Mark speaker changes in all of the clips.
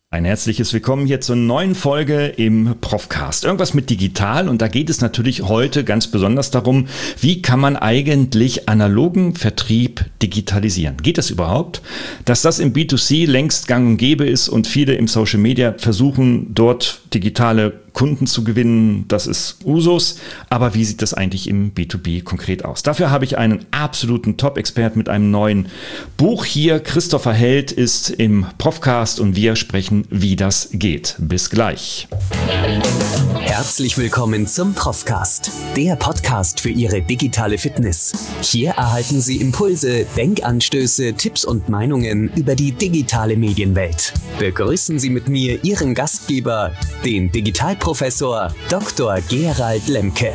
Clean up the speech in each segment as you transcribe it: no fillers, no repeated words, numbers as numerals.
Speaker 1: Ein herzliches Willkommen hier zur neuen Folge im Profcast. Irgendwas mit digital, und da geht es natürlich heute ganz besonders darum, wie kann man eigentlich analogen Vertrieb digitalisieren? Geht das überhaupt? Dass das im B2C längst gang und gäbe ist und viele im Social Media versuchen, dort digitale Kunden zu gewinnen, das ist Usus. Aber wie sieht das eigentlich im B2B konkret aus? Dafür habe ich einen absoluten Top-Experten mit einem neuen Buch hier. Christopher Held ist im Profcast und wir sprechen, wie das geht. Bis gleich.
Speaker 2: Herzlich willkommen zum Profcast, der Podcast für Ihre digitale Fitness. Hier erhalten Sie Impulse, Denkanstöße, Tipps und Meinungen über die digitale Medienwelt. Begrüßen Sie mit mir Ihren Gastgeber, den Digitalprofessor Dr. Gerald Lemke.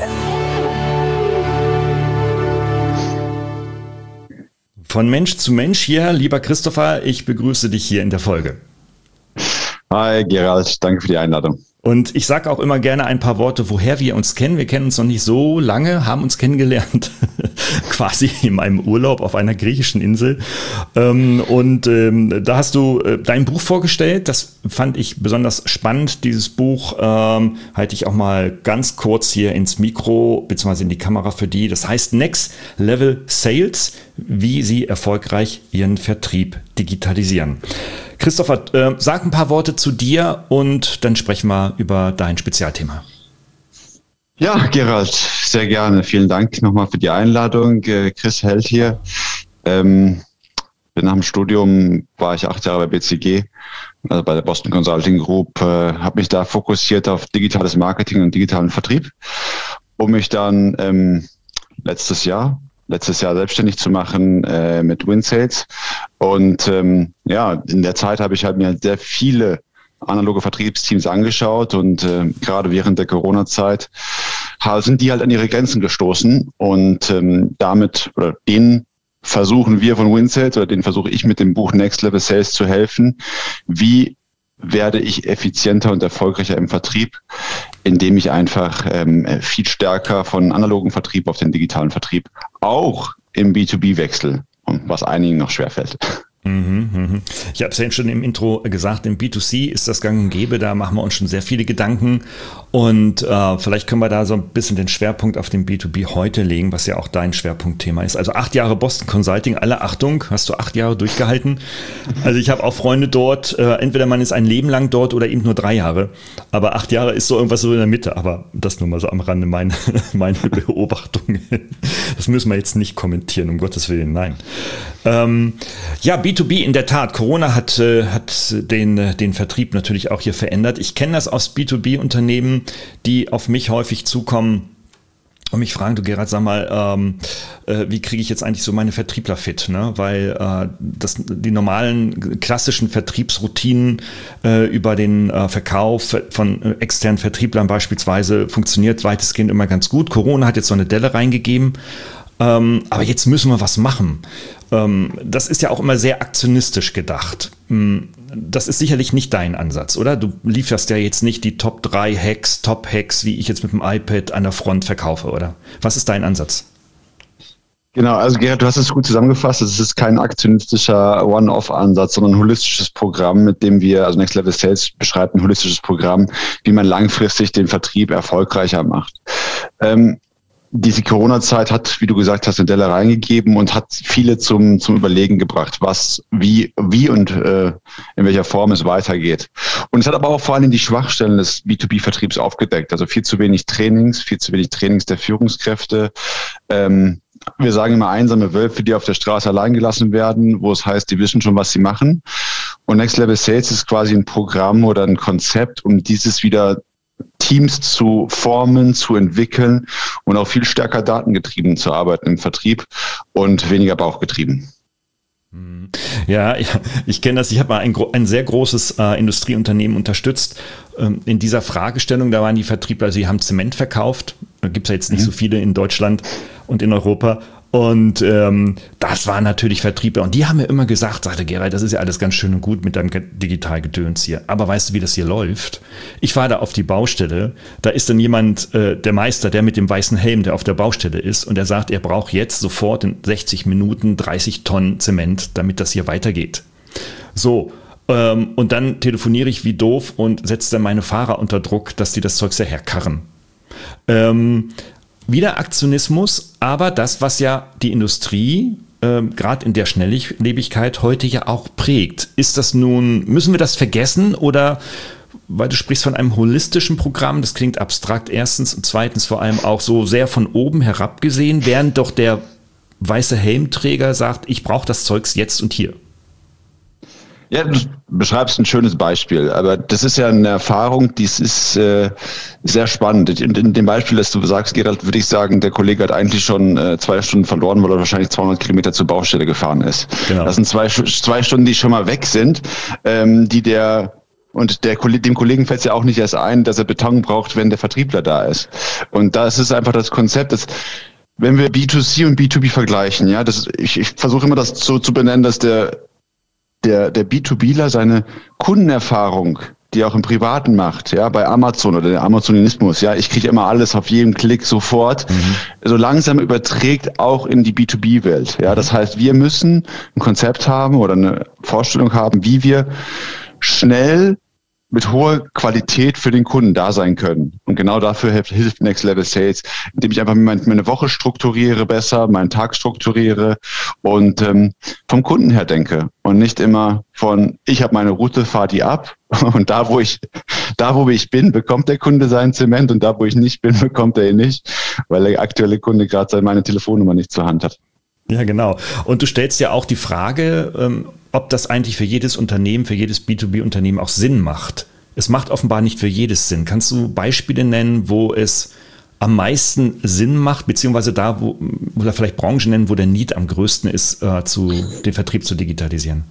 Speaker 1: Von Mensch zu Mensch hier, lieber Christopher, ich begrüße dich hier in der Folge.
Speaker 3: Hi Gerald, danke für die Einladung.
Speaker 1: Und ich sage auch immer gerne ein paar Worte, woher wir uns kennen. Wir kennen uns noch nicht so lange, haben uns kennengelernt quasi in meinem Urlaub auf einer griechischen Insel. Da hast du dein Buch vorgestellt. Das fand ich besonders spannend. Dieses Buch halte ich auch mal ganz kurz hier ins Mikro bzw. in die Kamera für die. Das heißt Next Level Sales, wie Sie erfolgreich Ihren Vertrieb digitalisieren. Christopher, sag ein paar Worte zu dir und dann sprechen wir über dein Spezialthema.
Speaker 3: Ja, Gerald, sehr gerne. Vielen Dank nochmal für die Einladung. Chris Held hier. Nach dem Studium war ich 8 Jahre bei BCG, also bei der Boston Consulting Group, habe mich da fokussiert auf digitales Marketing und digitalen Vertrieb, um mich dann letztes Jahr selbstständig zu machen mit WinSales. Und in der Zeit habe ich halt mir sehr viele analoge Vertriebsteams angeschaut und gerade während der Corona-Zeit sind die halt an ihre Grenzen gestoßen und denen versuche ich mit dem Buch Next Level Sales zu helfen. Wie werde ich effizienter und erfolgreicher im Vertrieb, indem ich einfach viel stärker von analogen Vertrieb auf den digitalen Vertrieb auch im B2B wechsle, was einigen noch schwerfällt.
Speaker 1: Ich habe es ja schon im Intro gesagt, im B2C ist das gang und gäbe, da machen wir uns schon sehr viele Gedanken und vielleicht können wir da so ein bisschen den Schwerpunkt auf den B2B heute legen, was ja auch dein Schwerpunktthema ist. Also 8 Jahre Boston Consulting, alle Achtung, hast du 8 Jahre durchgehalten? Also ich habe auch Freunde dort, entweder man ist ein Leben lang dort oder eben nur 3 Jahre, aber 8 Jahre ist so irgendwas so in der Mitte, aber das nur mal so am Rande meine Beobachtung. Das müssen wir jetzt nicht kommentieren, um Gottes Willen, nein. B2B in der Tat. Corona hat den Vertrieb natürlich auch hier verändert. Ich kenne das aus B2B-Unternehmen, die auf mich häufig zukommen und mich fragen, du Gerhard, sag mal, wie kriege ich jetzt eigentlich so meine Vertriebler fit? Ne? Weil die normalen klassischen Vertriebsroutinen über den Verkauf von externen Vertrieblern beispielsweise funktioniert weitestgehend immer ganz gut. Corona hat jetzt so eine Delle reingegeben. Aber jetzt müssen wir was machen. Das ist ja auch immer sehr aktionistisch gedacht. Das ist sicherlich nicht dein Ansatz, oder? Du lieferst ja jetzt nicht die Top 3 Hacks, Top-Hacks, wie ich jetzt mit dem iPad an der Front verkaufe, oder? Was ist dein Ansatz?
Speaker 3: Genau, also Gerhard, du hast es gut zusammengefasst. Es ist kein aktionistischer One-Off-Ansatz, sondern ein holistisches Programm, mit dem wir, also Next Level Sales beschreibt ein holistisches Programm, wie man langfristig den Vertrieb erfolgreicher macht. Diese Corona-Zeit hat, wie du gesagt hast, eine Delle reingegeben und hat viele zum Überlegen gebracht, wie und in welcher Form es weitergeht. Und es hat aber auch vor allem die Schwachstellen des B2B-Vertriebs aufgedeckt. Also viel zu wenig Trainings der Führungskräfte. Wir sagen immer einsame Wölfe, die auf der Straße allein gelassen werden, wo es heißt, die wissen schon, was sie machen. Und Next Level Sales ist quasi ein Programm oder ein Konzept, um dieses wieder Teams zu formen, zu entwickeln und auch viel stärker datengetrieben zu arbeiten im Vertrieb und weniger bauchgetrieben.
Speaker 1: Ja, ich kenne das. Ich habe mal ein sehr großes Industrieunternehmen unterstützt. In dieser Fragestellung, da waren die Vertriebler, sie haben Zement verkauft. Da gibt es ja jetzt nicht so viele in Deutschland und in Europa. Und das waren natürlich Vertriebler. Und die haben mir immer gesagt, sagte Gerald, das ist ja alles ganz schön und gut mit deinem Digitalgedöns hier. Aber weißt du, wie das hier läuft? Ich war da auf die Baustelle. Da ist dann jemand, der Meister, der mit dem weißen Helm, der auf der Baustelle ist. Und er sagt, er braucht jetzt sofort in 60 Minuten 30 Tonnen Zement, damit das hier weitergeht. So. Und dann telefoniere ich wie doof und setze dann meine Fahrer unter Druck, dass die das Zeug sehr herkarren. Wieder Aktionismus, aber das, was ja die Industrie gerade in der Schnelllebigkeit heute ja auch prägt. Ist das nun, müssen wir das vergessen oder, weil du sprichst von einem holistischen Programm, das klingt abstrakt erstens und zweitens vor allem auch so sehr von oben herab gesehen, während doch der weiße Helmträger sagt, ich brauche das Zeugs jetzt und hier.
Speaker 3: Ja, du beschreibst ein schönes Beispiel, aber das ist ja eine Erfahrung, die ist sehr spannend. In dem Beispiel, das du sagst, Gerald, würde ich sagen, der Kollege hat eigentlich schon 2 Stunden verloren, weil er wahrscheinlich 200 Kilometer zur Baustelle gefahren ist. Genau. Das sind 2 Stunden, die schon mal weg sind, dem Kollegen fällt es ja auch nicht erst ein, dass er Beton braucht, wenn der Vertriebler da ist. Und da ist es einfach das Konzept, dass wenn wir B2C und B2B vergleichen, ja, ich versuche immer das so zu benennen, dass der B2Bler seine Kundenerfahrung, die er auch im Privaten macht, ja, bei Amazon oder der Amazonismus, ja, ich kriege immer alles auf jedem Klick sofort, so langsam überträgt auch in die B2B-Welt. Ja, das heißt, wir müssen ein Konzept haben oder eine Vorstellung haben, wie wir schnell mit hoher Qualität für den Kunden da sein können. Und genau dafür hilft Next Level Sales, indem ich einfach meine Woche strukturiere besser, meinen Tag strukturiere und vom Kunden her denke und nicht immer von, ich habe meine Route, fahr die ab und da, wo ich bin, bekommt der Kunde seinen Zement und da, wo ich nicht bin, bekommt er ihn nicht, weil der aktuelle Kunde gerade meine Telefonnummer nicht zur Hand hat.
Speaker 1: Ja, genau. Und du stellst ja auch die Frage, ob das eigentlich für jedes Unternehmen, für jedes B2B-Unternehmen auch Sinn macht. Es macht offenbar nicht für jedes Sinn. Kannst du Beispiele nennen, wo es am meisten Sinn macht, beziehungsweise da, oder vielleicht Branchen nennen, wo der Need am größten ist, den Vertrieb zu digitalisieren?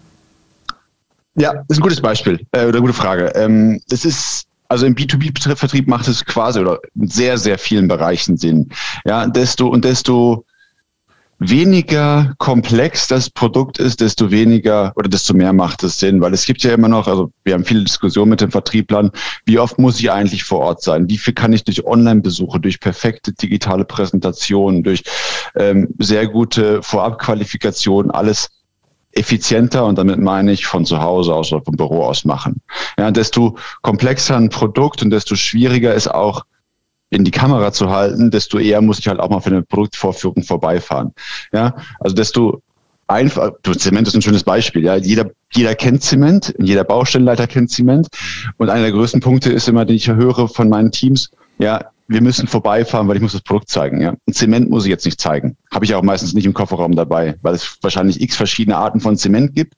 Speaker 3: Ja, das ist ein gutes Beispiel oder eine gute Frage. Also im B2B-Vertrieb macht es quasi oder in sehr, sehr vielen Bereichen Sinn. Ja, desto weniger komplex das Produkt ist, desto weniger oder desto mehr macht es Sinn, weil es gibt ja immer noch, also wir haben viele Diskussionen mit den Vertrieblern, wie oft muss ich eigentlich vor Ort sein? Wie viel kann ich durch Online-Besuche, durch perfekte digitale Präsentationen, durch sehr gute Vorabqualifikationen alles effizienter und damit meine ich von zu Hause aus oder vom Büro aus machen. Ja, desto komplexer ein Produkt und desto schwieriger ist auch in die Kamera zu halten, desto eher muss ich halt auch mal für eine Produktvorführung vorbeifahren. Ja, also desto einfach, Zement ist ein schönes Beispiel. Ja, jeder kennt Zement, jeder Baustellenleiter kennt Zement. Und einer der größten Punkte ist immer, den ich höre von meinen Teams, ja, wir müssen vorbeifahren, weil ich muss das Produkt zeigen. Ja, und Zement muss ich jetzt nicht zeigen. Habe ich auch meistens nicht im Kofferraum dabei, weil es wahrscheinlich x verschiedene Arten von Zement gibt.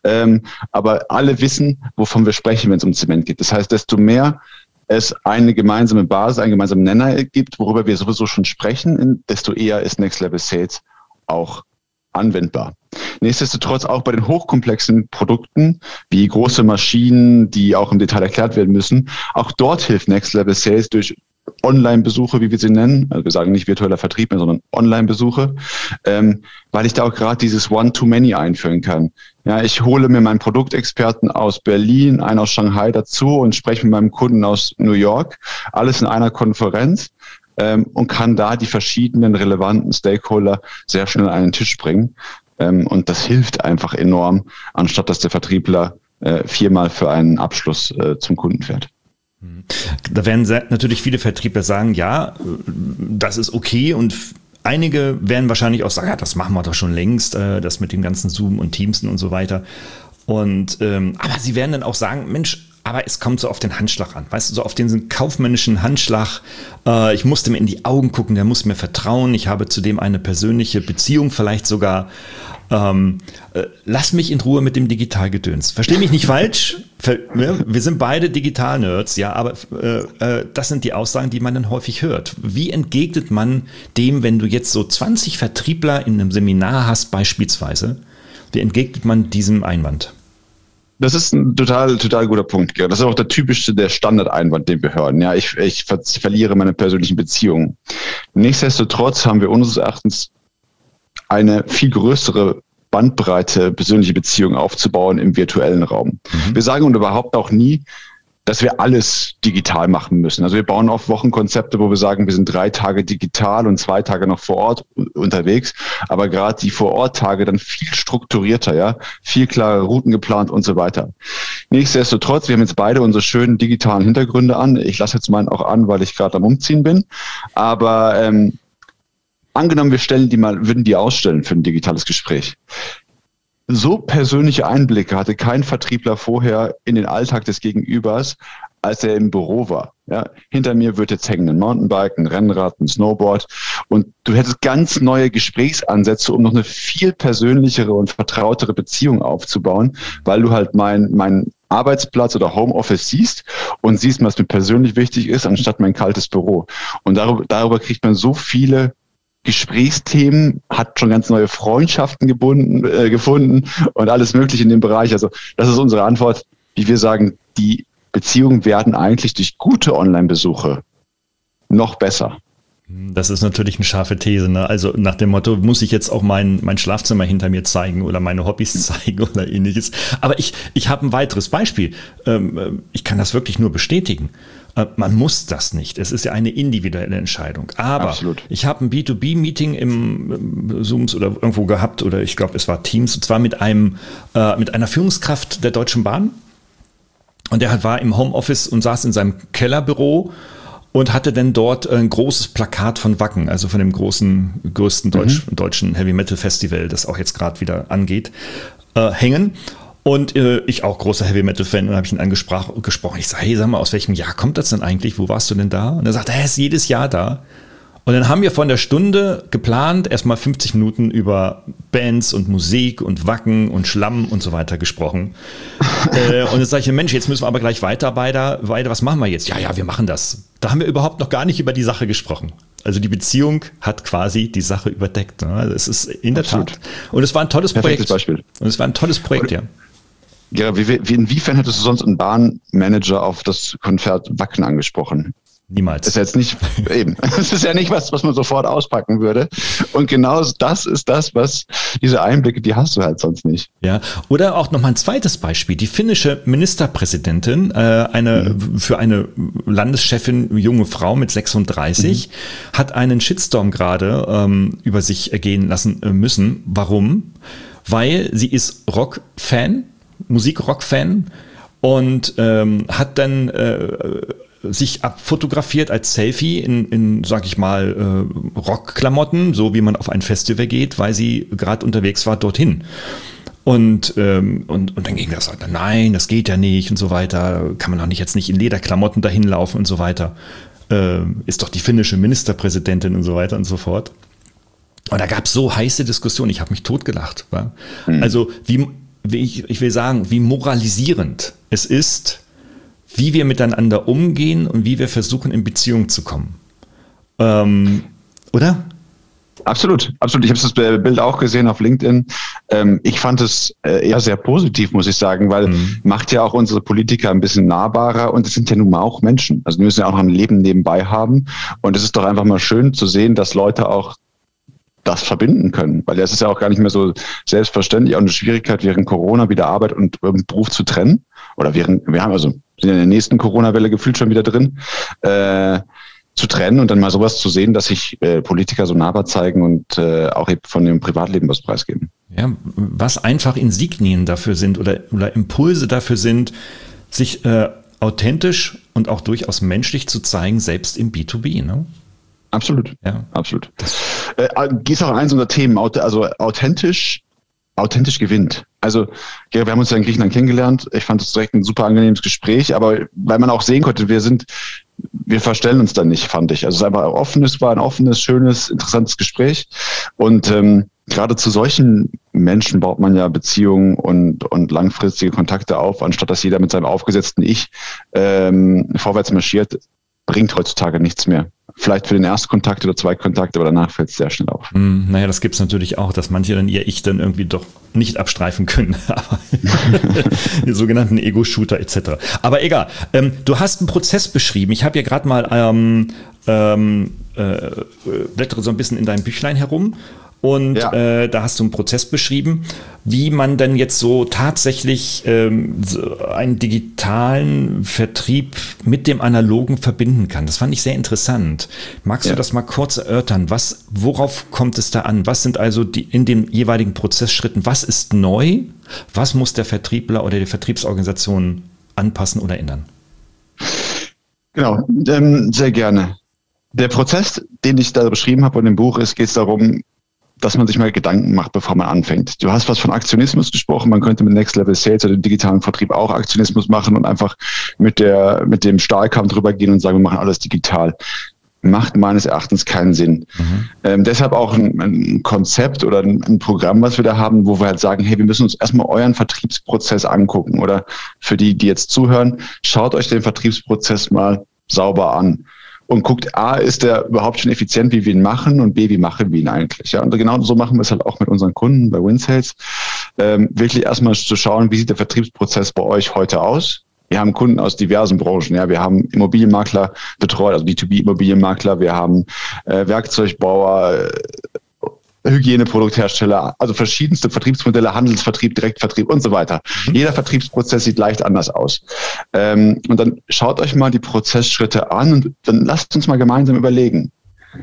Speaker 3: Aber alle wissen, wovon wir sprechen, wenn es um Zement geht. Das heißt, desto mehr es eine gemeinsame Basis, einen gemeinsamen Nenner gibt, worüber wir sowieso schon sprechen, desto eher ist Next Level Sales auch anwendbar. Nichtsdestotrotz auch bei den hochkomplexen Produkten, wie große Maschinen, die auch im Detail erklärt werden müssen, auch dort hilft Next Level Sales durch Online-Besuche, wie wir sie nennen, also wir sagen nicht virtueller Vertrieb mehr, sondern Online-Besuche, weil ich da auch gerade dieses One-to-Many einführen kann. Ja, ich hole mir meinen Produktexperten aus Berlin, einen aus Shanghai dazu und spreche mit meinem Kunden aus New York, alles in einer Konferenz und kann da die verschiedenen relevanten Stakeholder sehr schnell an den Tisch bringen. Und das hilft einfach enorm, anstatt dass der Vertriebler 4-mal für einen Abschluss zum Kunden fährt.
Speaker 1: Da werden natürlich viele Vertriebler sagen, ja, das ist okay und einige werden wahrscheinlich auch sagen, ja, das machen wir doch schon längst, das mit dem ganzen Zoom und Teamsen und so weiter. Und aber sie werden dann auch sagen, Mensch, aber es kommt so auf den Handschlag an, weißt du, so auf den kaufmännischen Handschlag. Ich musste mir in die Augen gucken, der muss mir vertrauen, ich habe zudem eine persönliche Beziehung, vielleicht sogar. Lass mich in Ruhe mit dem Digitalgedöns. Versteh mich nicht falsch, wir sind beide Digital-Nerds, ja, aber das sind die Aussagen, die man dann häufig hört. Wie entgegnet man dem, wenn du jetzt so 20 Vertriebler in einem Seminar hast beispielsweise, wie entgegnet man diesem Einwand?
Speaker 3: Das ist ein total guter Punkt, Gerhard. Das ist auch der typischste, der Standardeinwand, den wir hören. Ja, ich verliere meine persönlichen Beziehungen. Nichtsdestotrotz haben wir unseres Erachtens eine viel größere Bandbreite persönliche Beziehungen aufzubauen im virtuellen Raum. Wir sagen und überhaupt auch nie, dass wir alles digital machen müssen. Also wir bauen oft Wochenkonzepte, wo wir sagen, wir sind 3 Tage digital und 2 Tage noch vor Ort unterwegs. Aber gerade die Vor-Ort-Tage dann viel strukturierter, ja, viel klare Routen geplant und so weiter. Nichtsdestotrotz, wir haben jetzt beide unsere schönen digitalen Hintergründe an. Ich lasse jetzt meinen auch an, weil ich gerade am Umziehen bin. Aber angenommen, würden die ausstellen für ein digitales Gespräch. So persönliche Einblicke hatte kein Vertriebler vorher in den Alltag des Gegenübers, als er im Büro war. Ja, hinter mir wird jetzt hängen ein Mountainbike, ein Rennrad, ein Snowboard und du hättest ganz neue Gesprächsansätze, um noch eine viel persönlichere und vertrautere Beziehung aufzubauen, weil du halt mein Arbeitsplatz oder Homeoffice siehst und siehst, was mir persönlich wichtig ist, anstatt mein kaltes Büro. Und darüber kriegt man so viele Gesprächsthemen, hat schon ganz neue Freundschaften gefunden und alles Mögliche in dem Bereich. Also das ist unsere Antwort, wie wir sagen, die Beziehungen werden eigentlich durch gute Online-Besuche noch besser.
Speaker 1: Das ist natürlich eine scharfe These, ne? Also nach dem Motto, muss ich jetzt auch mein Schlafzimmer hinter mir zeigen oder meine Hobbys zeigen oder ähnliches. Aber ich habe ein weiteres Beispiel. Ich kann das wirklich nur bestätigen. Man muss das nicht. Es ist ja eine individuelle Entscheidung. Aber Absolut. Ich habe ein B2B-Meeting im Zooms oder irgendwo gehabt oder ich glaube, es war Teams und zwar mit einer Führungskraft der Deutschen Bahn. Und der war im Homeoffice und saß in seinem Kellerbüro und hatte dann dort ein großes Plakat von Wacken, also von dem größten deutschen Heavy Metal Festival, das auch jetzt gerade wieder angeht, hängen. Und ich auch großer Heavy Metal Fan und habe ich ihn angesprochen. Ich sage, hey, sag mal, aus welchem Jahr kommt das denn eigentlich? Wo warst du denn da? Und er sagt, er ist jedes Jahr da. Und dann haben wir von der Stunde geplant, erstmal 50 Minuten über Bands und Musik und Wacken und Schlamm und so weiter gesprochen. Und jetzt sage ich, Mensch, jetzt müssen wir aber gleich weiter, was machen wir jetzt? Ja, wir machen das. Da haben wir überhaupt noch gar nicht über die Sache gesprochen. Also die Beziehung hat quasi die Sache überdeckt. Also es ist in der Tat. Und es war ein tolles Projekt.
Speaker 3: Beispiel.
Speaker 1: Und es war ein tolles Projekt, ja.
Speaker 3: Ja, inwiefern hättest du sonst einen Bahnmanager auf das Konzert Wacken angesprochen?
Speaker 1: Niemals.
Speaker 3: Das ist jetzt nicht, eben. Das ist ja nicht was man sofort auspacken würde. Und genau das ist das, was diese Einblicke, die hast du halt sonst nicht.
Speaker 1: Ja. Oder auch nochmal ein zweites Beispiel. Die finnische Ministerpräsidentin, für eine Landeschefin, junge Frau mit 36, hat einen Shitstorm gerade über sich ergehen lassen müssen. Warum? Weil sie ist Rock-Fan, Musik-Rock-Fan und hat dann sich abfotografiert als Selfie in sag ich mal, Rockklamotten, so wie man auf ein Festival geht, weil sie gerade unterwegs war dorthin. Und dann ging das halt, nein, das geht ja nicht und so weiter, kann man doch jetzt nicht in Lederklamotten dahin laufen und so weiter. Ist doch die finnische Ministerpräsidentin und so weiter und so fort. Und da gab es so heiße Diskussionen, ich habe mich totgelacht. Wa? Also ich will sagen, wie moralisierend es ist, wie wir miteinander umgehen und wie wir versuchen, in Beziehung zu kommen. Oder?
Speaker 3: Absolut. Ich habe das Bild auch gesehen auf LinkedIn. Ich fand es eher sehr positiv, muss ich sagen, weil macht ja auch unsere Politiker ein bisschen nahbarer und es sind ja nun mal auch Menschen. Also die müssen ja auch noch ein Leben nebenbei haben. Und es ist doch einfach mal schön zu sehen, dass Leute auch das verbinden können, weil das ist ja auch gar nicht mehr so selbstverständlich, auch eine Schwierigkeit während Corona wieder Arbeit und Beruf zu trennen oder wir sind in der nächsten Corona-Welle gefühlt schon wieder drin, zu trennen und dann mal sowas zu sehen, dass sich Politiker so nahbar zeigen und auch eben von dem Privatleben was preisgeben.
Speaker 1: Ja, was einfach Insignien dafür sind oder Impulse dafür sind, sich authentisch und auch durchaus menschlich zu zeigen, selbst im B2B, ne?
Speaker 3: Absolut, ja, absolut. Ist auch eins unserer Themen, also authentisch gewinnt. Also wir haben uns ja in Griechenland kennengelernt. Ich fand es direkt ein super angenehmes Gespräch, aber weil man auch sehen konnte, wir verstellen uns dann nicht, fand ich. Also es war ein offenes, schönes, interessantes Gespräch. Und gerade zu solchen Menschen baut man ja Beziehungen und langfristige Kontakte auf, anstatt dass jeder mit seinem aufgesetzten Ich vorwärts marschiert, bringt heutzutage nichts mehr. Vielleicht für den ersten Kontakt oder zwei Kontakte, aber danach fällt es sehr schnell auf.
Speaker 1: Naja, das gibt es natürlich auch, dass manche dann ihr Ich dann irgendwie doch nicht abstreifen können. Die sogenannten Ego-Shooter etc. Aber egal. Du hast einen Prozess beschrieben. Ich habe ja gerade mal blättere so ein bisschen in deinem Büchlein herum. Und da hast du einen Prozess beschrieben, wie man dann jetzt so tatsächlich so einen digitalen Vertrieb mit dem analogen verbinden kann. Das fand ich sehr interessant. Magst du das mal kurz erörtern? Worauf kommt es da an? Was sind also in den jeweiligen Prozessschritten? Was ist neu? Was muss der Vertriebler oder die Vertriebsorganisation anpassen oder ändern?
Speaker 3: Genau, sehr gerne. Der Prozess, den ich da beschrieben habe in dem Buch, geht es darum, dass man sich mal Gedanken macht, bevor man anfängt. Du hast was von Aktionismus gesprochen. Man könnte mit Next Level Sales oder dem digitalen Vertrieb auch Aktionismus machen und einfach mit dem Stahlkamm drüber gehen und sagen, wir machen alles digital. Macht meines Erachtens keinen Sinn. Deshalb auch ein Konzept oder ein Programm, was wir da haben, wo wir halt sagen, hey, wir müssen uns erstmal euren Vertriebsprozess angucken. Oder für die jetzt zuhören, schaut euch den Vertriebsprozess mal sauber an. Und guckt, A, ist der überhaupt schon effizient, wie wir ihn machen, und B, wie machen wir ihn eigentlich? Ja, und genau so machen wir es halt auch mit unseren Kunden bei WinSales. Wirklich erstmal zu schauen, wie sieht der Vertriebsprozess bei euch heute aus? Wir haben Kunden aus diversen Branchen. Ja, wir haben Immobilienmakler betreut, also B2B-Immobilienmakler. Wir haben Werkzeugbauer, Hygieneprodukthersteller, also verschiedenste Vertriebsmodelle, Handelsvertrieb, Direktvertrieb und so weiter. Jeder Vertriebsprozess sieht leicht anders aus. Und dann schaut euch mal die Prozessschritte an und dann lasst uns mal gemeinsam überlegen,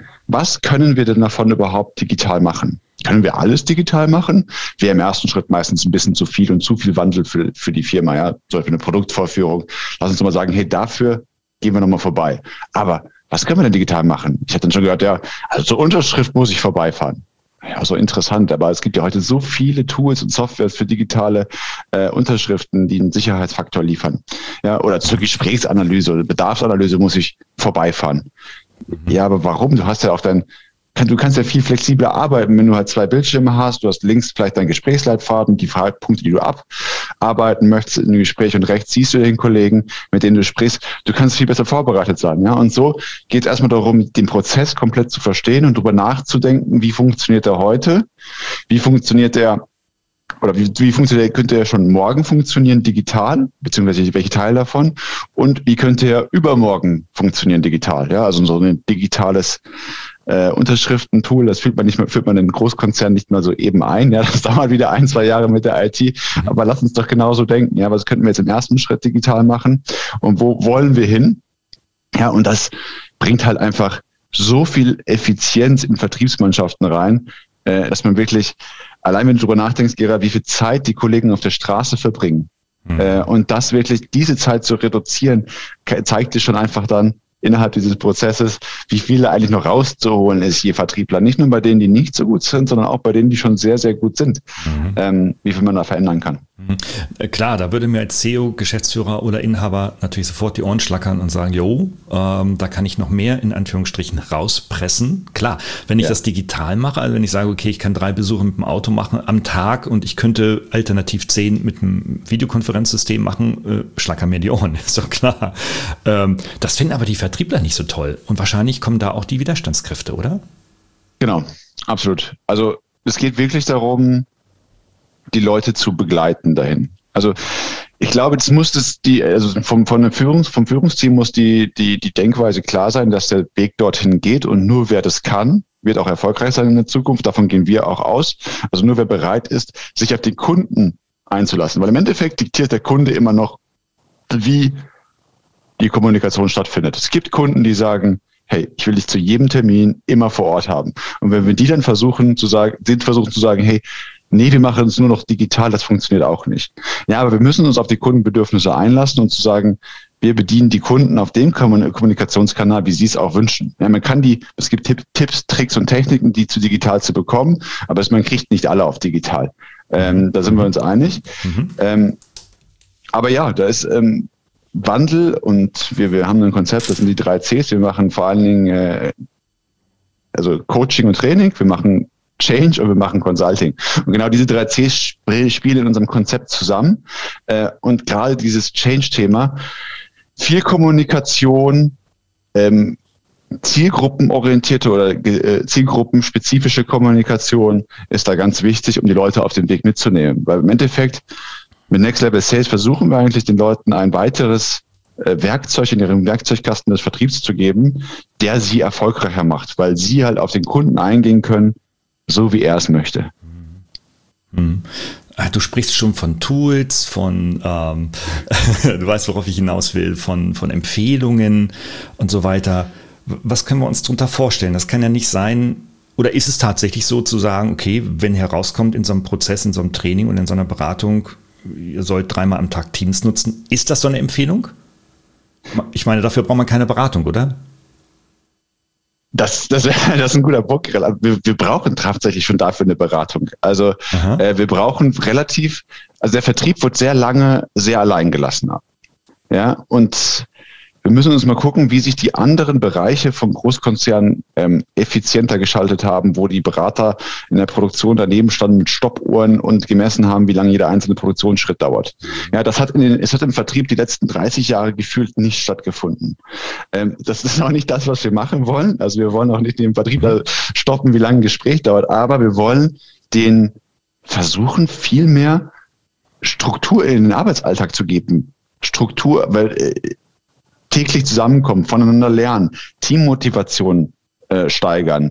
Speaker 3: was können wir denn davon überhaupt digital machen? Können wir alles digital machen? Wäre im ersten Schritt meistens ein bisschen zu viel und zu viel Wandel für die Firma. Ja, zum Beispiel eine Produktvorführung. Lass uns mal sagen, hey, dafür gehen wir nochmal vorbei. Aber was können wir denn digital machen? Ich hatte dann schon gehört, ja, also zur Unterschrift muss ich vorbeifahren. Ja, so interessant, aber es gibt ja heute so viele Tools und Softwares für digitale Unterschriften, die einen Sicherheitsfaktor liefern. Ja, oder zur Gesprächsanalyse oder Bedarfsanalyse muss ich vorbeifahren. Ja, aber warum? Du hast ja auch du kannst ja viel flexibler arbeiten, wenn du halt 2 Bildschirme hast. Du hast links vielleicht deinen Gesprächsleitfaden, die Punkte, die du abarbeiten möchtest in dem Gespräch, und rechts siehst du den Kollegen, mit dem du sprichst. Du kannst viel besser vorbereitet sein. Ja? Und so geht es erstmal darum, den Prozess komplett zu verstehen und darüber nachzudenken, wie funktioniert er heute, wie funktioniert er, oder wie funktioniert, könnte er schon morgen funktionieren digital, beziehungsweise welche Teile davon, und wie könnte er übermorgen funktionieren digital. Ja? Also so ein digitales Unterschriftentool, das führt man in Großkonzernen nicht mal so eben ein. Ja, das dauert wieder 1-2 Jahre mit der IT. Aber lass uns doch genauso denken. Ja, was könnten wir jetzt im ersten Schritt digital machen? Und wo wollen wir hin? Ja, und das bringt halt einfach so viel Effizienz in Vertriebsmannschaften rein, dass man wirklich, allein wenn du darüber nachdenkst, Gerhard, wie viel Zeit die Kollegen auf der Straße verbringen. Und das wirklich, diese Zeit zu reduzieren, zeigt dir schon einfach dann, innerhalb dieses Prozesses, wie viel da eigentlich noch rauszuholen ist, je Vertriebler. Nicht nur bei denen, die nicht so gut sind, sondern auch bei denen, die schon sehr, sehr gut sind. Wie viel man da verändern kann.
Speaker 1: Klar, da würde mir als CEO, Geschäftsführer oder Inhaber natürlich sofort die Ohren schlackern und sagen, jo, da kann ich noch mehr in Anführungsstrichen rauspressen. Klar, wenn ich das digital mache, also wenn ich sage, okay, ich kann 3 Besuche mit dem Auto machen am Tag und ich könnte alternativ 10 mit einem Videokonferenzsystem machen, schlackern mir die Ohren, ist doch klar. Das finden aber die Vertriebler nicht so toll. Und wahrscheinlich kommen da auch die Widerstandskräfte, oder?
Speaker 3: Genau, absolut. Also es geht wirklich darum, die Leute zu begleiten dahin. Also ich glaube, vom Führungsteam muss die Denkweise klar sein, dass der Weg dorthin geht, und nur wer das kann, wird auch erfolgreich sein in der Zukunft. Davon gehen wir auch aus. Also nur wer bereit ist, sich auf den Kunden einzulassen. Weil im Endeffekt diktiert der Kunde immer noch, wie die Kommunikation stattfindet. Es gibt Kunden, die sagen, hey, ich will dich zu jedem Termin immer vor Ort haben. Und wenn wir die dann versuchen zu sagen, hey, nee, wir machen es nur noch digital, das funktioniert auch nicht. Ja, aber wir müssen uns auf die Kundenbedürfnisse einlassen und zu sagen, wir bedienen die Kunden auf dem Kommunikationskanal, wie sie es auch wünschen. Ja, es gibt Tipps, Tricks und Techniken, die zu digital zu bekommen, aber man kriegt nicht alle auf digital. Da sind wir uns einig. Aber ja, da ist Wandel, und wir haben ein Konzept, das sind die 3 Cs. Wir machen vor allen Dingen also Coaching und Training, wir machen Change und wir machen Consulting. Und genau diese 3 Cs spielen in unserem Konzept zusammen. Und gerade dieses Change-Thema, viel Kommunikation, zielgruppenorientierte oder zielgruppenspezifische Kommunikation ist da ganz wichtig, um die Leute auf den Weg mitzunehmen. Weil im Endeffekt mit Next Level Sales versuchen wir eigentlich den Leuten ein weiteres Werkzeug in ihrem Werkzeugkasten des Vertriebs zu geben, der sie erfolgreicher macht, weil sie halt auf den Kunden eingehen können, so wie er es möchte.
Speaker 1: Du sprichst schon von Tools, du weißt, worauf ich hinaus will, von Empfehlungen und so weiter. Was können wir uns darunter vorstellen? Das kann ja nicht sein, oder ist es tatsächlich so zu sagen, okay, wenn herauskommt in so einem Prozess, in so einem Training und in so einer Beratung, ihr sollt 3-mal am Tag Teams nutzen, ist das so eine Empfehlung? Ich meine, dafür braucht man keine Beratung, oder?
Speaker 3: Das ist ein guter Punkt. Wir brauchen tatsächlich schon dafür eine Beratung. Also wir brauchen also der Vertrieb wird sehr lange sehr allein gelassen. Ja, und wir müssen uns mal gucken, wie sich die anderen Bereiche vom Großkonzern effizienter geschaltet haben, wo die Berater in der Produktion daneben standen mit Stoppuhren und gemessen haben, wie lange jeder einzelne Produktionsschritt dauert. Ja, es hat im Vertrieb die letzten 30 Jahre gefühlt nicht stattgefunden. Das ist auch nicht das, was wir machen wollen. Also wir wollen auch nicht den Vertrieb stoppen, wie lange ein Gespräch dauert, aber wir wollen den versuchen, viel mehr Struktur in den Arbeitsalltag zu geben. Struktur, weil täglich zusammenkommen, voneinander lernen, Teammotivation steigern,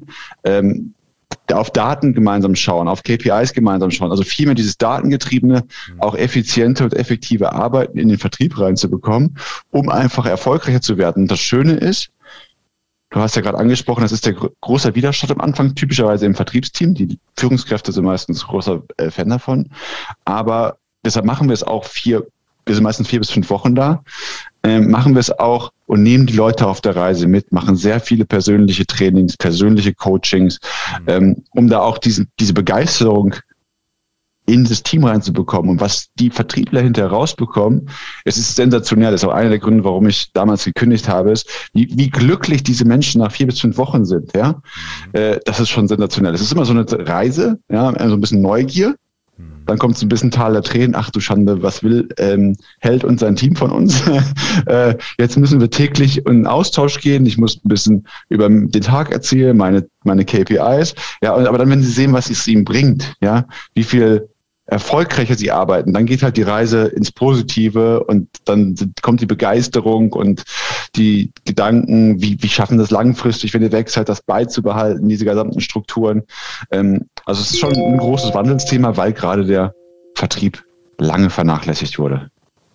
Speaker 3: auf Daten gemeinsam schauen, auf KPIs gemeinsam schauen, also viel mehr dieses datengetriebene, auch effiziente und effektive Arbeiten in den Vertrieb reinzubekommen, um einfach erfolgreicher zu werden. Und das Schöne ist, du hast ja gerade angesprochen, das ist der große Widerstand am Anfang, typischerweise im Vertriebsteam. Die Führungskräfte sind meistens großer Fan davon, aber deshalb machen wir es auch wir sind meistens 4 bis 5 Wochen da, machen wir es auch und nehmen die Leute auf der Reise mit, machen sehr viele persönliche Trainings, persönliche Coachings, um da auch diese Begeisterung in das Team reinzubekommen. Und was die Vertriebler hinterher rausbekommen, es ist sensationell. Das ist auch einer der Gründe, warum ich damals gekündigt habe, ist, wie glücklich diese Menschen nach 4 bis 5 Wochen sind. Ja, das ist schon sensationell. Es ist immer so eine Reise, ja, so ein bisschen Neugier. Dann kommt so ein bisschen Tal der Tränen. Ach du Schande, was will Held und sein Team von uns? Jetzt müssen wir täglich in einen Austausch gehen. Ich muss ein bisschen über den Tag erzählen, meine KPIs. Ja, aber dann, wenn sie sehen, was es ihnen bringt, ja, wie viel erfolgreicher sie arbeiten, dann geht halt die Reise ins Positive und dann kommt die Begeisterung und die Gedanken, wie schaffen das langfristig, wenn ihr weg seid, das beizubehalten, diese gesamten Strukturen. Also es ist schon ein großes Wandelsthema, weil gerade der Vertrieb lange vernachlässigt wurde.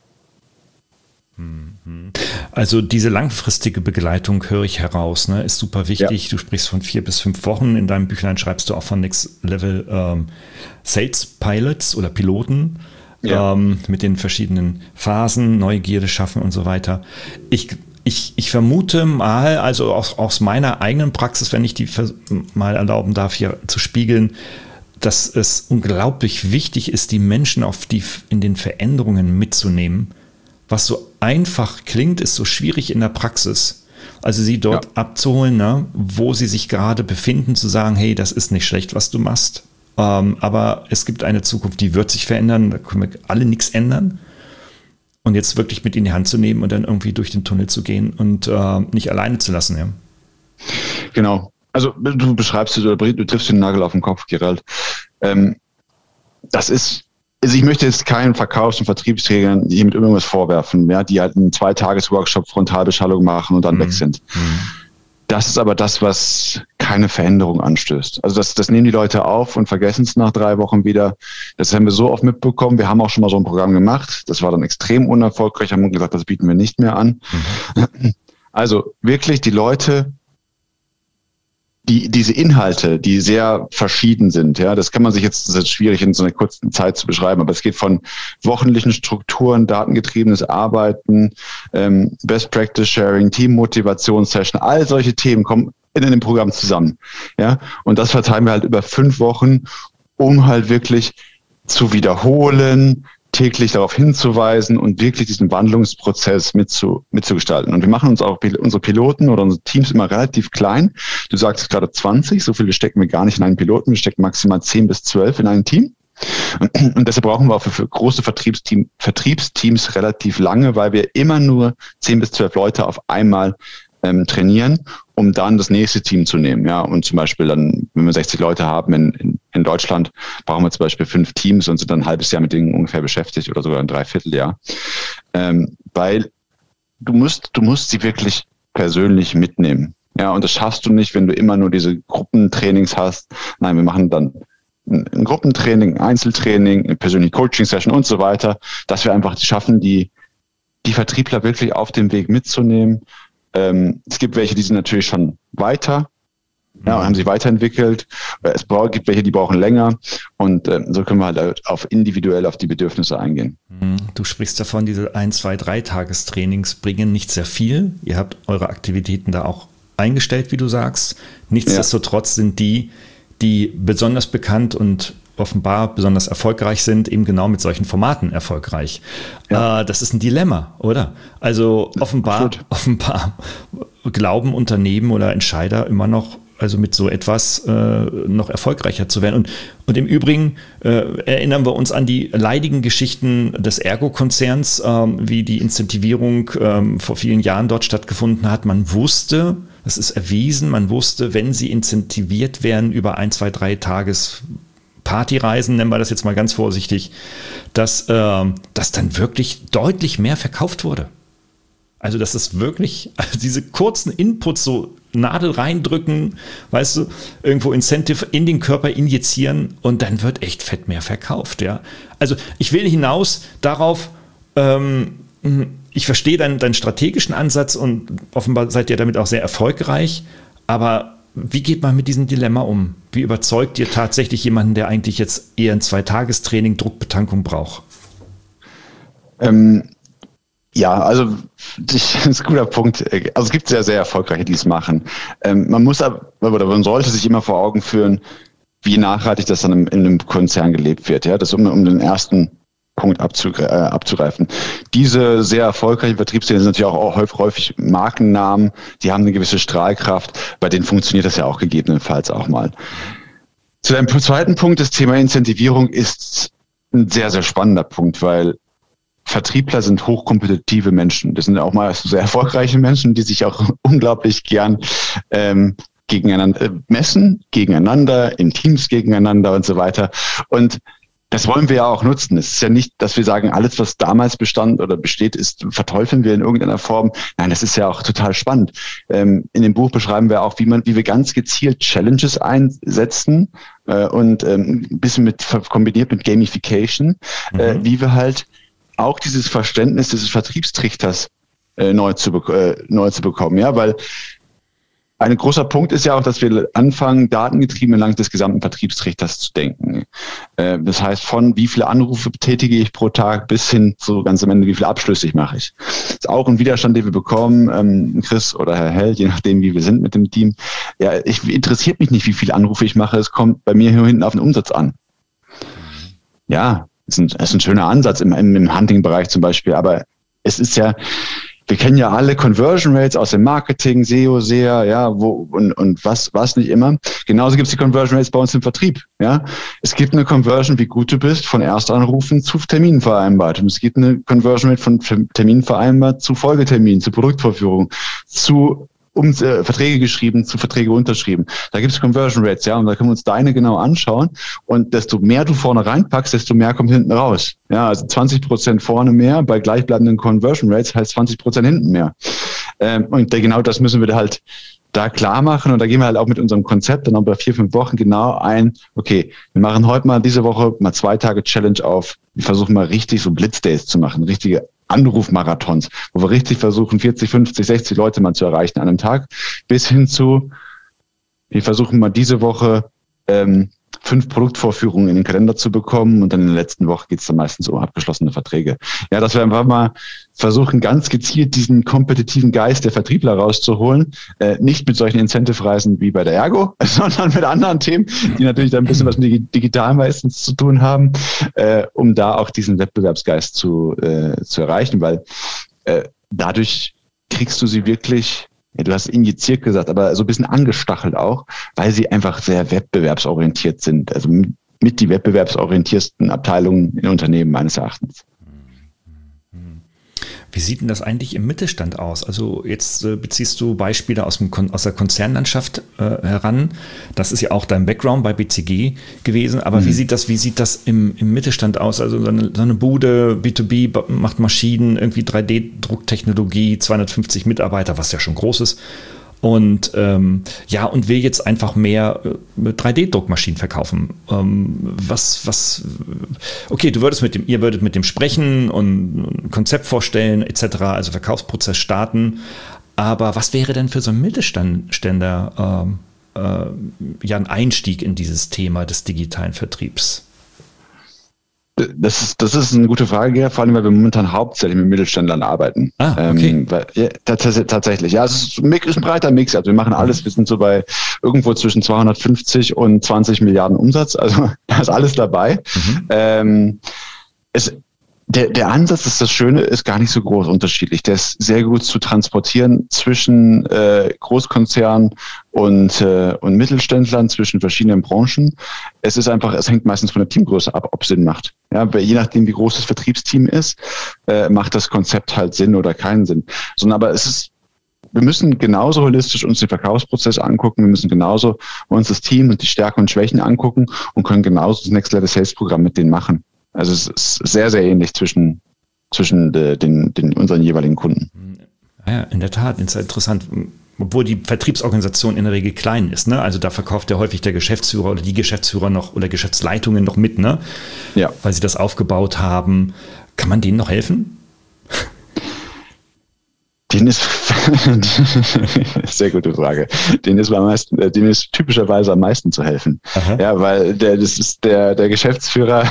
Speaker 1: Also diese langfristige Begleitung höre ich heraus, ne, ist super wichtig. Ja. Du sprichst von 4 bis 5 Wochen. In deinem Büchlein schreibst du auch von Next Level Sales Pilots oder Piloten, ja, mit den verschiedenen Phasen, Neugierde schaffen und so weiter. Ich vermute mal, also aus meiner eigenen Praxis, wenn ich die mal erlauben darf, hier zu spiegeln, dass es unglaublich wichtig ist, die Menschen in den Veränderungen mitzunehmen. Was so einfach klingt, ist so schwierig in der Praxis. Also sie dort abzuholen, ne, wo sie sich gerade befinden, zu sagen, hey, das ist nicht schlecht, was du machst. Aber es gibt eine Zukunft, die wird sich verändern, da können wir alle nichts ändern. Und jetzt wirklich mit in die Hand zu nehmen und dann irgendwie durch den Tunnel zu gehen und nicht alleine zu lassen. Ja.
Speaker 3: Genau. Also du triffst den Nagel auf den Kopf, Gerald. Also ich möchte jetzt keinen Verkaufs- und Vertriebsträgern hier mit irgendwas vorwerfen, ja, die halt einen 2-Tages-Workshop Frontalbeschallung machen und dann weg sind. Das ist aber das, was keine Veränderung anstößt. Also das nehmen die Leute auf und vergessen es nach 3 Wochen wieder. Das haben wir so oft mitbekommen. Wir haben auch schon mal so ein Programm gemacht. Das war dann extrem unerfolgreich. Haben gesagt, das bieten wir nicht mehr an. Also wirklich die Leute, diese Inhalte, die sehr verschieden sind, ja, das kann man sich jetzt, das ist schwierig in so einer kurzen Zeit zu beschreiben, aber es geht von wöchentlichen Strukturen, datengetriebenes Arbeiten, Best Practice Sharing, Teammotivationssession, all solche Themen kommen in dem Programm zusammen, ja, und das verteilen wir halt über 5 Wochen, um halt wirklich zu wiederholen, täglich darauf hinzuweisen und wirklich diesen Wandlungsprozess mitzugestalten. Und wir machen uns auch unsere Piloten oder unsere Teams immer relativ klein. Du sagst gerade 20, so viele stecken wir gar nicht in einen Piloten, wir stecken maximal 10 bis 12 in ein Team. Und deshalb brauchen wir auch für große Vertriebsteams relativ lange, weil wir immer nur 10 bis 12 Leute auf einmal trainieren, um dann das nächste Team zu nehmen. Ja, und zum Beispiel dann, wenn wir 60 Leute haben in Deutschland, brauchen wir zum Beispiel 5 Teams und sind dann ein halbes Jahr mit denen ungefähr beschäftigt oder sogar ein Dreivierteljahr. Weil du musst sie wirklich persönlich mitnehmen. Ja, und das schaffst du nicht, wenn du immer nur diese Gruppentrainings hast. Nein, wir machen dann ein Gruppentraining, ein Einzeltraining, eine persönliche Coaching-Session und so weiter, dass wir einfach schaffen, die Vertriebler wirklich auf dem Weg mitzunehmen. Es gibt welche, die sind natürlich schon weiter, ja, haben sich weiterentwickelt. Es gibt welche, die brauchen länger. Und so können wir halt individuell auf die Bedürfnisse eingehen.
Speaker 1: Du sprichst davon, diese 1, 2, 3 Tagestrainings bringen nicht sehr viel. Ihr habt eure Aktivitäten da auch eingestellt, wie du sagst. Nichtsdestotrotz sind die besonders bekannt und offenbar besonders erfolgreich sind, eben genau mit solchen Formaten erfolgreich. Ja. Das ist ein Dilemma, oder? Also offenbar glauben Unternehmen oder Entscheider immer noch, also mit so etwas noch erfolgreicher zu werden. Und im Übrigen erinnern wir uns an die leidigen Geschichten des Ergo-Konzerns, wie die Incentivierung vor vielen Jahren dort stattgefunden hat. Man wusste, das ist erwiesen, man wusste, wenn sie incentiviert werden über 1, 2, 3 Tages Partyreisen, nennen wir das jetzt mal ganz vorsichtig, dass dann wirklich deutlich mehr verkauft wurde. Also das ist wirklich, also diese kurzen Inputs, so Nadel reindrücken, weißt du, irgendwo Incentive in den Körper injizieren und dann wird echt fett mehr verkauft, ja. Also ich will hinaus darauf, ich verstehe deinen strategischen Ansatz und offenbar seid ihr damit auch sehr erfolgreich, aber wie geht man mit diesem Dilemma um? Wie überzeugt ihr tatsächlich jemanden, der eigentlich jetzt eher ein 2-Tagestraining, Druckbetankung braucht?
Speaker 3: Ja, also das ist ein guter Punkt. Also es gibt sehr, sehr erfolgreiche, die es machen. Man muss aber, oder man sollte sich immer vor Augen führen, wie nachhaltig das dann in einem Konzern gelebt wird. Ja, das um den ersten Punkt abzugreifen. Diese sehr erfolgreichen Vertriebsstellen sind natürlich auch häufig Markennamen, die haben eine gewisse Strahlkraft, bei denen funktioniert das ja auch gegebenenfalls auch mal. Zu deinem zweiten Punkt, das Thema Incentivierung ist ein sehr, sehr spannender Punkt, weil Vertriebler sind hochkompetitive Menschen. Das sind auch mal sehr erfolgreiche Menschen, die sich auch unglaublich gern gegeneinander messen, gegeneinander, in Teams gegeneinander und so weiter. Und das wollen wir ja auch nutzen. Es ist ja nicht, dass wir sagen, alles, was damals bestand oder besteht, verteufeln wir in irgendeiner Form. Nein, das ist ja auch total spannend. In dem Buch beschreiben wir auch, wie wir ganz gezielt Challenges einsetzen und ein bisschen kombiniert mit Gamification, wie wir halt auch dieses Verständnis dieses Vertriebstrichters neu zu bekommen. Ja, weil ein großer Punkt ist ja auch, dass wir anfangen, datengetrieben entlang des gesamten Vertriebstrichters zu denken. Das heißt, von wie viele Anrufe tätige ich pro Tag bis hin zu ganz am Ende, wie viele Abschlüsse mache ich. Das ist auch ein Widerstand, den wir bekommen, Chris oder Herr Held, je nachdem, wie wir sind mit dem Team. Ja, interessiert mich nicht, wie viele Anrufe ich mache. Es kommt bei mir hier hinten auf den Umsatz an. Ja, das ist ein schöner Ansatz im Hunting-Bereich zum Beispiel, aber es ist ja, wir kennen ja alle Conversion Rates aus dem Marketing, SEO, SEA, ja, und was nicht immer. Genauso gibt es die Conversion Rates bei uns im Vertrieb, ja. Es gibt eine Conversion, wie gut du bist, von Erstanrufen zu Terminen vereinbart. Und es gibt eine Conversion Rate von Terminen vereinbart zu Folgeterminen, zu Produktvorführung, zu Verträge geschrieben, zu Verträge unterschrieben. Da gibt es Conversion Rates, ja, und da können wir uns deine genau anschauen. Und desto mehr du vorne reinpackst, desto mehr kommt hinten raus. Ja, also 20% vorne mehr bei gleichbleibenden Conversion Rates heißt 20% hinten mehr. Und genau das müssen wir halt da klar machen. Und da gehen wir halt auch mit unserem Konzept dann bei 4-5 Wochen genau ein, okay, wir machen heute mal diese Woche mal 2 Tage Challenge auf. Wir versuchen mal richtig so Blitzdays zu machen, richtige Anrufmarathons, wo wir richtig versuchen, 40, 50, 60 Leute mal zu erreichen an einem Tag, bis hin zu, wir versuchen mal diese Woche 5 Produktvorführungen in den Kalender zu bekommen und dann in der letzten Woche geht es dann meistens um abgeschlossene Verträge. Ja, dass wir einfach mal versuchen, ganz gezielt diesen kompetitiven Geist der Vertriebler rauszuholen, nicht mit solchen Incentive-Reisen wie bei der Ergo, sondern mit anderen Themen, die natürlich dann ein bisschen was mit digital meistens zu tun haben, um da auch diesen Wettbewerbsgeist zu erreichen, weil dadurch kriegst du sie wirklich, ja, du hast injiziert gesagt, aber so ein bisschen angestachelt auch, weil sie einfach sehr wettbewerbsorientiert sind. Also mit die wettbewerbsorientiersten Abteilungen in Unternehmen meines Erachtens.
Speaker 1: Wie sieht denn das eigentlich im Mittelstand aus? Also jetzt beziehst du Beispiele aus der Konzernlandschaft heran. Das ist ja auch dein Background bei BCG gewesen. Aber wie sieht das im Mittelstand aus? Also so eine Bude, B2B, macht Maschinen, irgendwie 3D-Drucktechnologie, 250 Mitarbeiter, was ja schon groß ist. und und will jetzt einfach mehr 3D-Druckmaschinen verkaufen. Okay, ihr würdet mit dem sprechen und ein Konzept vorstellen etc., also Verkaufsprozess starten, aber was wäre denn für so einen Mittelständler ein Einstieg in dieses Thema des digitalen Vertriebs?
Speaker 3: Das ist eine gute Frage, vor allem, weil wir momentan hauptsächlich mit Mittelständlern arbeiten.
Speaker 1: Okay.
Speaker 3: Tatsächlich. Ja, es ist ein breiter Mix. Also wir machen alles. Wir sind so bei irgendwo zwischen 250 und 20 Milliarden Umsatz. Also da ist alles dabei. Der Ansatz ist das Schöne, ist gar nicht so groß unterschiedlich. Der ist sehr gut zu transportieren zwischen Großkonzernen und Mittelständlern, zwischen verschiedenen Branchen. Es hängt meistens von der Teamgröße ab, ob es Sinn macht. Ja, je nachdem, wie groß das Vertriebsteam ist, macht das Konzept halt Sinn oder keinen Sinn. Aber wir müssen genauso holistisch uns den Verkaufsprozess angucken. Wir müssen genauso uns das Team und die Stärken und Schwächen angucken und können genauso das Next Level Sales Programm mit denen machen. Also es ist sehr, sehr ähnlich zwischen unseren jeweiligen Kunden.
Speaker 1: Ja, in der Tat, ist interessant. Obwohl die Vertriebsorganisation in der Regel klein ist, ne? Also da verkauft ja häufig der Geschäftsführer oder die Geschäftsführer noch oder Geschäftsleitungen noch mit, ne?
Speaker 3: Ja.
Speaker 1: Weil sie das aufgebaut haben. Kann man denen noch helfen?
Speaker 3: Denen ist sehr gute Frage. Denen ist typischerweise am meisten zu helfen. Aha. Ja, weil der Geschäftsführer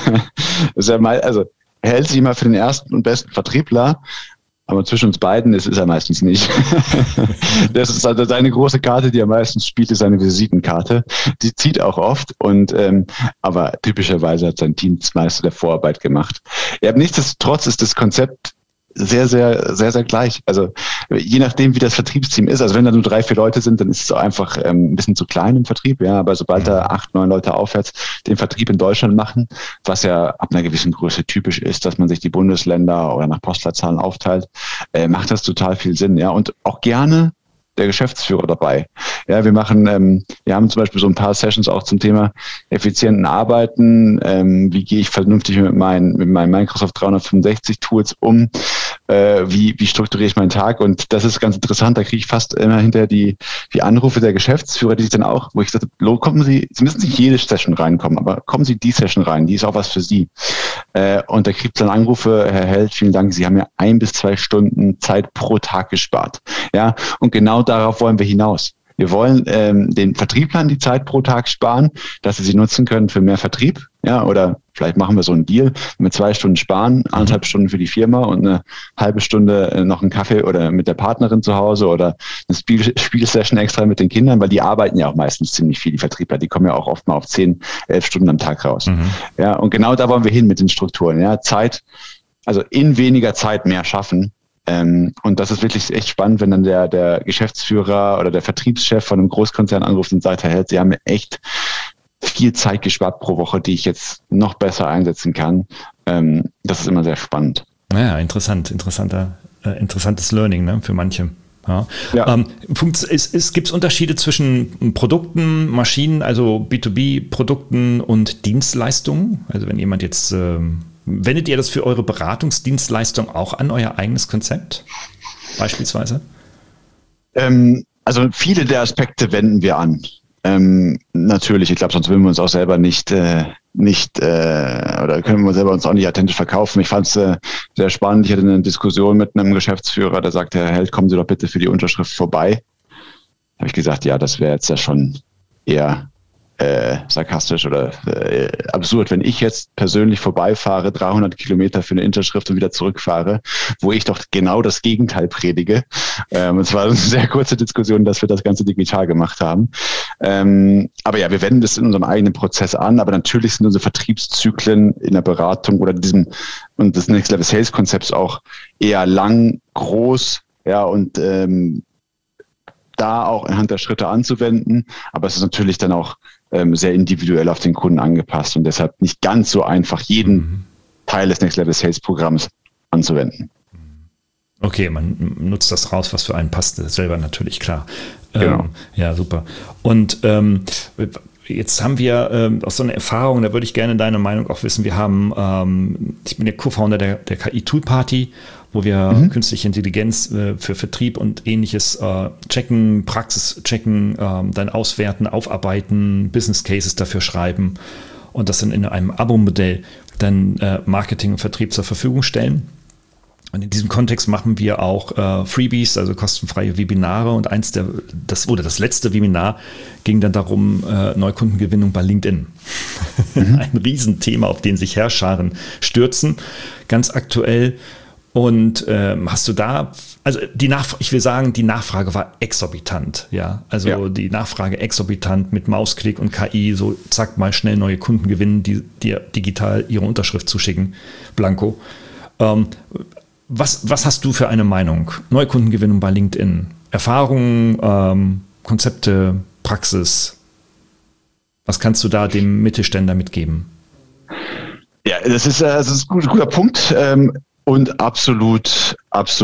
Speaker 3: er hält sich immer für den ersten und besten Vertriebler, aber zwischen uns beiden ist er meistens nicht. Das ist also seine große Karte, die er meistens spielt, ist seine Visitenkarte. Die zieht auch oft aber typischerweise hat sein Team das meiste der Vorarbeit gemacht. Ja, nichtsdestotrotz ist das Konzept sehr, sehr, sehr, sehr gleich. Also je nachdem, wie das Vertriebsteam ist. Also wenn da nur 3-4 Leute sind, dann ist es auch einfach ein bisschen zu klein im Vertrieb. Ja, aber sobald da 8-9 Leute aufwärts den Vertrieb in Deutschland machen, was ja ab einer gewissen Größe typisch ist, dass man sich die Bundesländer oder nach Postleitzahlen aufteilt, macht das total viel Sinn. Ja, und auch gerne der Geschäftsführer dabei. Ja, wir haben zum Beispiel so ein paar Sessions auch zum Thema effizienten Arbeiten. Wie gehe ich vernünftig mit meinen Microsoft 365 Tools um? Wie strukturiere ich meinen Tag? Und das ist ganz interessant. Da kriege ich fast immer hinterher die Anrufe der Geschäftsführer, die sich dann auch, wo ich sagte, kommen Sie müssen nicht jede Session reinkommen, aber kommen Sie die Session rein, die ist auch was für Sie. Und da kriegt dann Anrufe, Herr Held, vielen Dank, Sie haben ja 1 bis 2 Stunden Zeit pro Tag gespart. Ja, und genau darauf wollen wir hinaus. Wir wollen den Vertrieblern die Zeit pro Tag sparen, dass sie nutzen können für mehr Vertrieb. Ja, oder vielleicht machen wir so einen Deal mit 2 Stunden sparen, 1,5 Stunden für die Firma und eine halbe Stunde noch einen Kaffee oder mit der Partnerin zu Hause oder eine Spielsession extra mit den Kindern, weil die arbeiten ja auch meistens ziemlich viel, die Vertriebler. Die kommen ja auch oft mal auf 10, 11 Stunden am Tag raus. Ja, und genau da wollen wir hin mit den Strukturen. Ja, also in weniger Zeit mehr schaffen. Und das ist wirklich echt spannend, wenn dann der Geschäftsführer oder der Vertriebschef von einem Großkonzern anruft und sagt, Herr Held, Sie haben mir echt viel Zeit gespart pro Woche, die ich jetzt noch besser einsetzen kann. Das ist immer sehr spannend.
Speaker 1: Ja, interessantes Learning, ne, für manche. Ja. Ja. Gibt es Unterschiede zwischen Produkten, Maschinen, also B2B-Produkten und Dienstleistungen? Also wenn jemand jetzt... wendet ihr das für eure Beratungsdienstleistung auch an, euer eigenes Konzept beispielsweise?
Speaker 3: Also viele der Aspekte wenden wir an. Natürlich, ich glaube, sonst würden wir uns auch selber nicht oder können wir selber uns auch nicht authentisch verkaufen. Ich fand es sehr spannend. Ich hatte eine Diskussion mit einem Geschäftsführer, der sagte, Herr Held, kommen Sie doch bitte für die Unterschrift vorbei. Habe ich gesagt, ja, das wäre jetzt ja schon eher sarkastisch oder absurd, wenn ich jetzt persönlich vorbeifahre, 300 Kilometer für eine Unterschrift und wieder zurückfahre, wo ich doch genau das Gegenteil predige. Es war eine sehr kurze Diskussion, dass wir das Ganze digital gemacht haben. Aber ja, wir wenden das in unserem eigenen Prozess an, aber natürlich sind unsere Vertriebszyklen in der Beratung oder und des Next Level Sales Konzepts auch eher lang, groß, ja, und da auch anhand der Schritte anzuwenden, aber es ist natürlich dann auch sehr individuell auf den Kunden angepasst und deshalb nicht ganz so einfach, jeden Teil des Next Level Sales Programms anzuwenden.
Speaker 1: Okay, man nutzt das raus, was für einen passt, das ist selber natürlich klar.
Speaker 3: Genau.
Speaker 1: Ja, super. Und jetzt haben wir auch so eine Erfahrung, da würde ich gerne deine Meinung auch wissen. Wir haben, ich bin der Co-Founder der KI Tool Party wo wir künstliche Intelligenz für Vertrieb und ähnliches checken, Praxis checken, dann auswerten, aufarbeiten, Business Cases dafür schreiben und das dann in einem Abo-Modell dann Marketing und Vertrieb zur Verfügung stellen. Und in diesem Kontext machen wir auch Freebies, also kostenfreie Webinare. Und das letzte Webinar ging dann darum, Neukundengewinnung bei LinkedIn. Ein Riesenthema, auf den sich Herrscharen stürzen, ganz aktuell. Und hast du da, also ich will sagen, die Nachfrage war exorbitant, ja. Also die Nachfrage exorbitant mit Mausklick und KI, so zack, mal schnell neue Kunden gewinnen, die dir digital ihre Unterschrift zuschicken, blanko. Was hast du für eine Meinung? Neukundengewinnung bei LinkedIn, Erfahrungen, Konzepte, Praxis. Was kannst du da dem Mittelständler mitgeben?
Speaker 3: Ja, das ist ein guter Punkt. Und absolut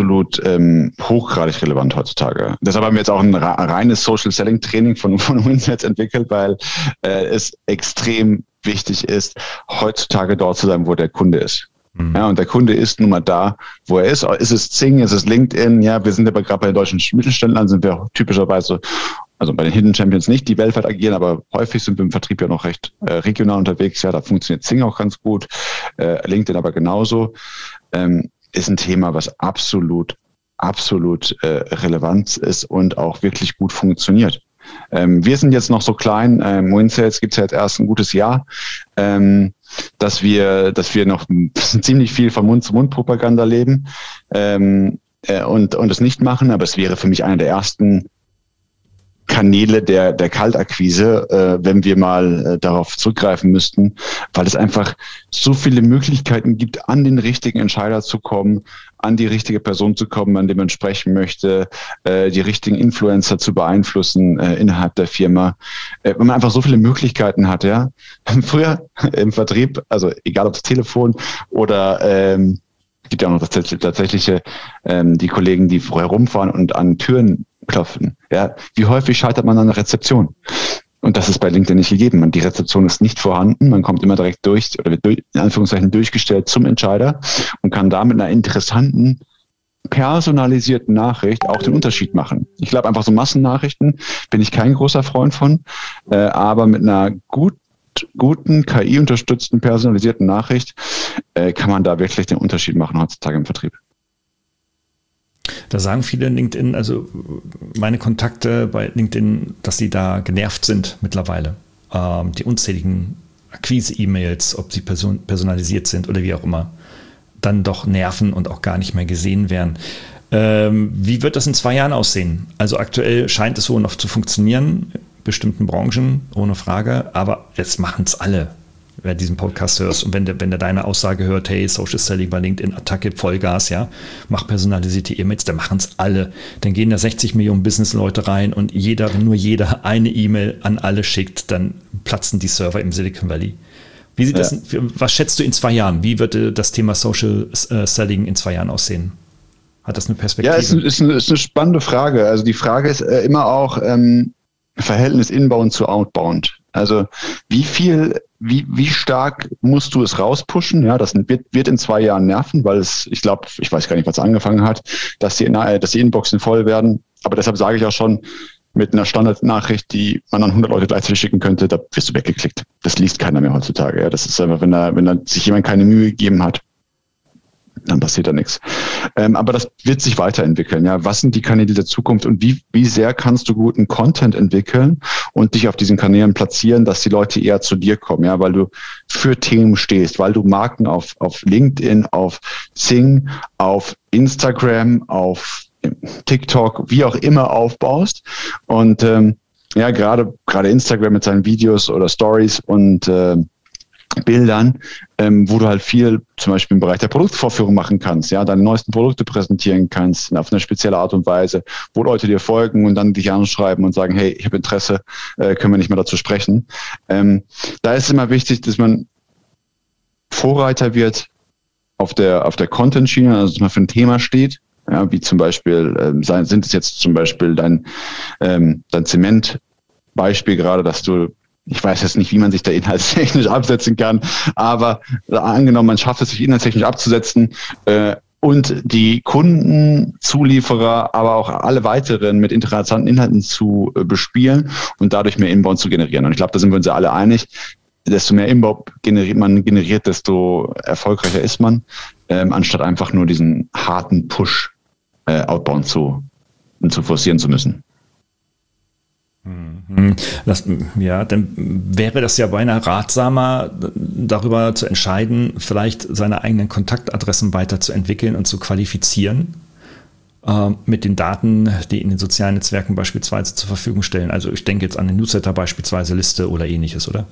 Speaker 3: hochgradig relevant heutzutage. Deshalb haben wir jetzt auch ein reines Social Selling Training von uns jetzt entwickelt, weil es extrem wichtig ist, heutzutage dort zu sein, wo der Kunde ist. Ja, und der Kunde ist nun mal da, wo er ist. Ist es Xing, ist es LinkedIn? Ja, wir sind aber gerade bei den deutschen Mittelständlern, sind wir typischerweise, also bei den Hidden Champions nicht, die weltweit agieren, aber häufig sind wir im Vertrieb ja noch recht regional unterwegs. Ja, da funktioniert Xing auch ganz gut, LinkedIn aber genauso. Ist ein Thema, was absolut relevant ist und auch wirklich gut funktioniert. Wir sind jetzt noch so klein, WinSales gibt es ja jetzt erst ein gutes Jahr, dass wir noch ziemlich viel von Mund-zu-Mund-Propaganda leben und das nicht machen, aber es wäre für mich einer der ersten Kanäle der Kaltakquise, wenn wir mal darauf zurückgreifen müssten, weil es einfach so viele Möglichkeiten gibt, an den richtigen Entscheider zu kommen, an die richtige Person zu kommen, an dem man sprechen möchte, die richtigen Influencer zu beeinflussen innerhalb der Firma. Wenn man einfach so viele Möglichkeiten hat, ja. Früher im Vertrieb, also egal ob das Telefon oder gibt ja auch noch das tatsächliche, die Kollegen, die vorher rumfahren und an Türen klopfen. Ja, wie häufig scheitert man an der Rezeption? Und das ist bei LinkedIn nicht gegeben. Die Rezeption ist nicht vorhanden. Man kommt immer direkt durch oder wird in Anführungszeichen durchgestellt zum Entscheider und kann da mit einer interessanten, personalisierten Nachricht auch den Unterschied machen. Ich glaube, einfach so Massennachrichten bin ich kein großer Freund von, aber mit einer guten, KI-unterstützten, personalisierten Nachricht kann man da wirklich den Unterschied machen heutzutage im Vertrieb.
Speaker 1: Da sagen viele LinkedIn, also meine Kontakte bei LinkedIn, dass sie da genervt sind mittlerweile. Die unzähligen Akquise-E-Mails, ob sie personalisiert sind oder wie auch immer, dann doch nerven und auch gar nicht mehr gesehen werden. Wie wird das in 2 Jahren aussehen? Also aktuell scheint es so noch zu funktionieren, in bestimmten Branchen, ohne Frage, aber jetzt machen es alle. Wer diesen Podcast hörst und wenn der deine Aussage hört, hey, Social Selling bei LinkedIn, Attacke, Vollgas, ja, mach personalisierte E-Mails, dann machen es alle. Dann gehen da 60 Millionen Business-Leute rein und wenn nur jeder eine E-Mail an alle schickt, dann platzen die Server im Silicon Valley. Wie sieht das, was schätzt du in 2 Jahren? Wie wird das Thema Social Selling in 2 Jahren aussehen? Hat das eine Perspektive?
Speaker 3: Ja, ist eine spannende Frage. Also die Frage ist immer auch Verhältnis Inbound zu Outbound. Also wie stark musst du es rauspushen? Ja, das wird in 2 Jahren nerven, weil ich weiß gar nicht, was angefangen hat, dass die Inboxen voll werden. Aber deshalb sage ich auch schon, mit einer Standardnachricht, die man an 100 Leute gleichzeitig schicken könnte, da wirst du weggeklickt. Das liest keiner mehr heutzutage. Ja, das ist einfach, wenn da sich jemand keine Mühe gegeben hat, dann passiert da nichts. Aber das wird sich weiterentwickeln. Ja, was sind die Kanäle der Zukunft und wie sehr kannst du guten Content entwickeln und dich auf diesen Kanälen platzieren, dass die Leute eher zu dir kommen, ja, weil du für Themen stehst, weil du Marken auf LinkedIn, auf Xing, auf Instagram, auf TikTok, wie auch immer aufbaust und ja, gerade Instagram mit seinen Videos oder Stories und Bildern, wo du halt viel zum Beispiel im Bereich der Produktvorführung machen kannst, ja, deine neuesten Produkte präsentieren kannst auf eine spezielle Art und Weise, wo Leute dir folgen und dann dich anschreiben und sagen, hey, ich habe Interesse, können wir nicht mehr dazu sprechen. Da ist immer wichtig, dass man Vorreiter wird auf der Content-Schiene, also dass man für ein Thema steht, ja, wie zum Beispiel, sind es jetzt zum Beispiel dein Zement-Beispiel gerade, dass du, ich weiß jetzt nicht, wie man sich da inhaltstechnisch absetzen kann, aber angenommen, man schafft es, sich inhaltstechnisch abzusetzen und die Kunden, Zulieferer, aber auch alle weiteren mit interessanten Inhalten zu bespielen und dadurch mehr Inbound zu generieren. Und ich glaube, da sind wir uns ja alle einig. Desto mehr Inbound man generiert, desto erfolgreicher ist man, anstatt einfach nur diesen harten Push Outbound zu forcieren zu müssen.
Speaker 1: Dann wäre das ja beinahe ratsamer, darüber zu entscheiden, vielleicht seine eigenen Kontaktadressen weiterzuentwickeln und zu qualifizieren mit den Daten, die in den sozialen Netzwerken beispielsweise zur Verfügung stellen. Also ich denke jetzt an eine Newsletter beispielsweise, Liste oder ähnliches, oder?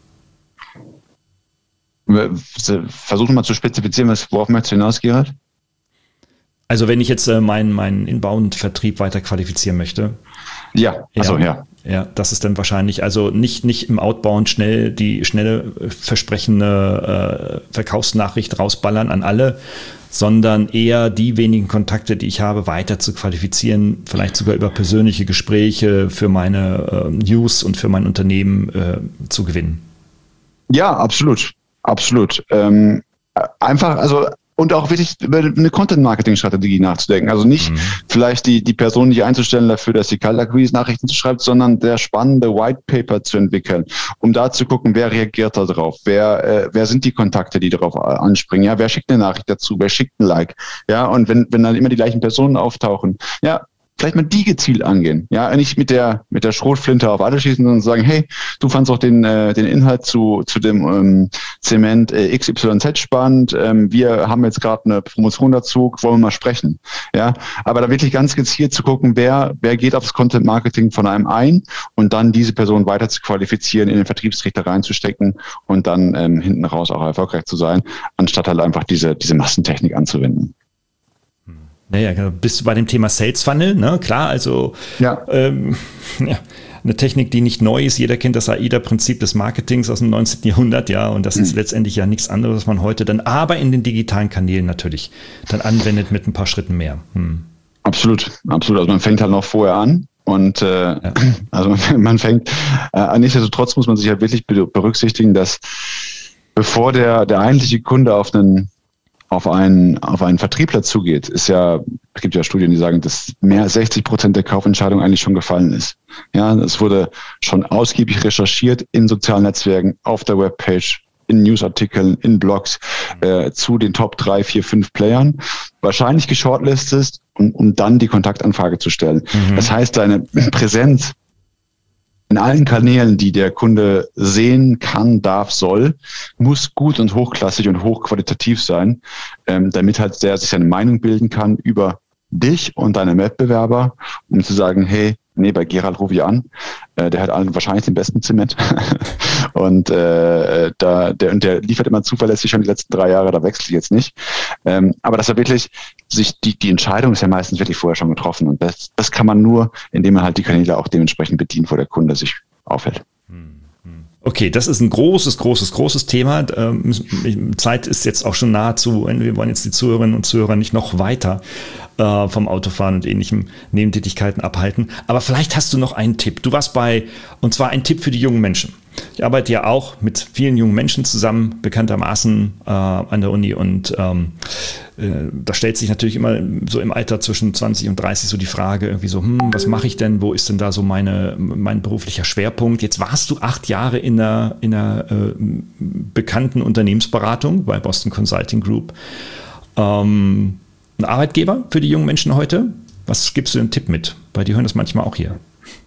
Speaker 3: Versuchen mal zu spezifizieren, worauf möchtest du hinaus, Gerald?
Speaker 1: Also wenn ich jetzt meinen Inbound-Vertrieb weiter qualifizieren möchte.
Speaker 3: Ja, also ja.
Speaker 1: Ja, das ist dann wahrscheinlich, also nicht im Outbound die schnelle versprechende Verkaufsnachricht rausballern an alle, sondern eher die wenigen Kontakte, die ich habe, weiter zu qualifizieren, vielleicht sogar über persönliche Gespräche für meine News und für mein Unternehmen zu gewinnen.
Speaker 3: Ja, absolut. Absolut. Einfach, also und auch wirklich über eine Content-Marketing-Strategie nachzudenken. Also nicht vielleicht die Person nicht einzustellen dafür, dass sie Kaltakquise-Nachrichten schreibt, sondern der spannende White Paper zu entwickeln, um da zu gucken, wer reagiert da drauf, wer sind die Kontakte, die darauf anspringen, ja, wer schickt eine Nachricht dazu, wer schickt ein Like, ja, und wenn dann immer die gleichen Personen auftauchen, ja, vielleicht mal die gezielt angehen, ja, nicht mit der Schrotflinte auf alle schießen, sondern sagen, hey, du fandst auch den Inhalt zu dem Zement XYZ spannend, wir haben jetzt gerade eine Promotion dazu, wollen wir mal sprechen, ja, aber da wirklich ganz gezielt zu gucken, wer geht aufs Content Marketing von einem ein und dann diese Person weiter zu qualifizieren, in den Vertriebstrichter reinzustecken und dann hinten raus auch erfolgreich zu sein, anstatt halt einfach diese Massentechnik anzuwenden.
Speaker 1: Naja, bist du bei dem Thema Sales Funnel, ne? Klar, also eine Technik, die nicht neu ist. Jeder kennt das AIDA-Prinzip des Marketings aus dem 19. Jahrhundert, ja, und das ist letztendlich ja nichts anderes, was man heute dann aber in den digitalen Kanälen natürlich dann anwendet mit ein paar Schritten mehr.
Speaker 3: Absolut. Also man fängt halt noch vorher an. Und also man fängt, nichtsdestotrotz muss man sich halt wirklich berücksichtigen, dass bevor der eigentliche Kunde auf einen Vertriebler zugeht, es gibt ja Studien, die sagen, dass mehr als 60% der Kaufentscheidung eigentlich schon gefallen ist. Ja, es wurde schon ausgiebig recherchiert in sozialen Netzwerken, auf der Webpage, in Newsartikeln, in Blogs zu den Top 3, 4, 5 Playern, wahrscheinlich geshortlistet, um dann die Kontaktanfrage zu stellen. Das heißt, deine Präsenz in allen Kanälen, die der Kunde sehen kann, darf, soll, muss gut und hochklassig und hochqualitativ sein, damit halt der sich seine Meinung bilden kann über dich und deine Wettbewerber, um zu sagen, hey, nee, bei Gerald rufe ich an, der hat wahrscheinlich den besten Zement und der liefert immer zuverlässig schon die letzten 3 Jahre, da wechsle ich jetzt nicht. Aber dass er wirklich sich die Entscheidung ist ja meistens wirklich vorher schon getroffen und das kann man nur, indem man halt die Kanäle auch dementsprechend bedient, wo der Kunde sich aufhält.
Speaker 1: Okay, das ist ein großes Thema. Zeit ist jetzt auch schon nahezu. Wir wollen jetzt die Zuhörerinnen und Zuhörer nicht noch weiter vom Autofahren und ähnlichen Nebentätigkeiten abhalten. Aber vielleicht hast du noch einen Tipp. Du warst und zwar ein Tipp für die jungen Menschen. Ich arbeite ja auch mit vielen jungen Menschen zusammen, bekanntermaßen an der Uni und da stellt sich natürlich immer so im Alter zwischen 20 und 30 so die Frage irgendwie so, was mache ich denn, wo ist denn da so mein beruflicher Schwerpunkt? Jetzt warst du 8 Jahre in einer bekannten Unternehmensberatung bei Boston Consulting Group. Ein Arbeitgeber für die jungen Menschen heute? Was gibst du einen Tipp mit? Weil die hören das manchmal auch hier.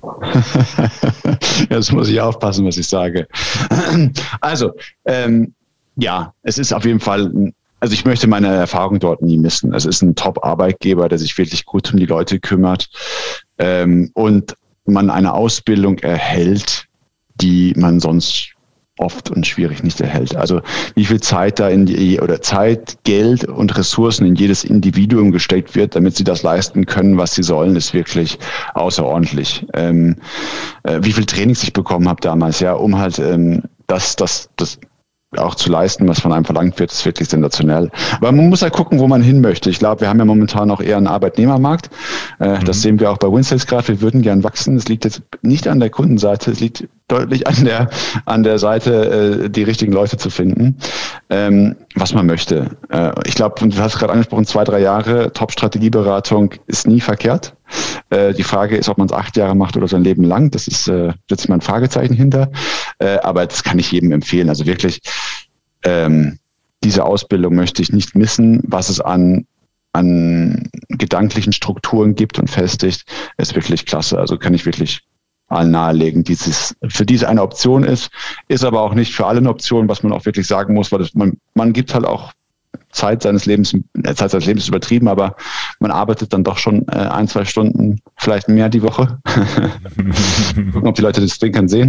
Speaker 3: Jetzt muss ich aufpassen, was ich sage. Also, es ist auf jeden Fall, also ich möchte meine Erfahrung dort nie missen. Es ist ein Top-Arbeitgeber, der sich wirklich gut um die Leute kümmert und man eine Ausbildung erhält, die man sonst oft und schwierig nicht erhält. Also wie viel Zeit da Zeit, Geld und Ressourcen in jedes Individuum gesteckt wird, damit sie das leisten können, was sie sollen, ist wirklich außerordentlich. Wie viel Trainings ich bekommen habe damals, ja, um halt das auch zu leisten, was von einem verlangt wird, ist wirklich sensationell. Aber man muss halt gucken, wo man hin möchte. Ich glaube, wir haben ja momentan auch eher einen Arbeitnehmermarkt. Das sehen wir auch bei Winsales gerade. Wir würden gern wachsen. Es liegt jetzt nicht an der Kundenseite, es liegt deutlich an der Seite, die richtigen Leute zu finden, was man möchte. Ich glaube, du hast gerade angesprochen, 2-3 Jahre Top-Strategieberatung ist nie verkehrt. Die Frage ist, ob man es 8 Jahre macht oder sein Leben lang. Das ist, setzt man ein Fragezeichen hinter. Aber das kann ich jedem empfehlen. Also wirklich, diese Ausbildung möchte ich nicht missen. Was es an gedanklichen Strukturen gibt und festigt, ist wirklich klasse. Also kann ich wirklich allen nahelegen, für diese eine Option ist aber auch nicht für alle eine Option, was man auch wirklich sagen muss, weil man gibt halt auch Zeit seines Lebens ist übertrieben, aber man arbeitet dann doch schon 1-2 Stunden, vielleicht mehr die Woche. Gucken, ob die Leute das Ding sehen.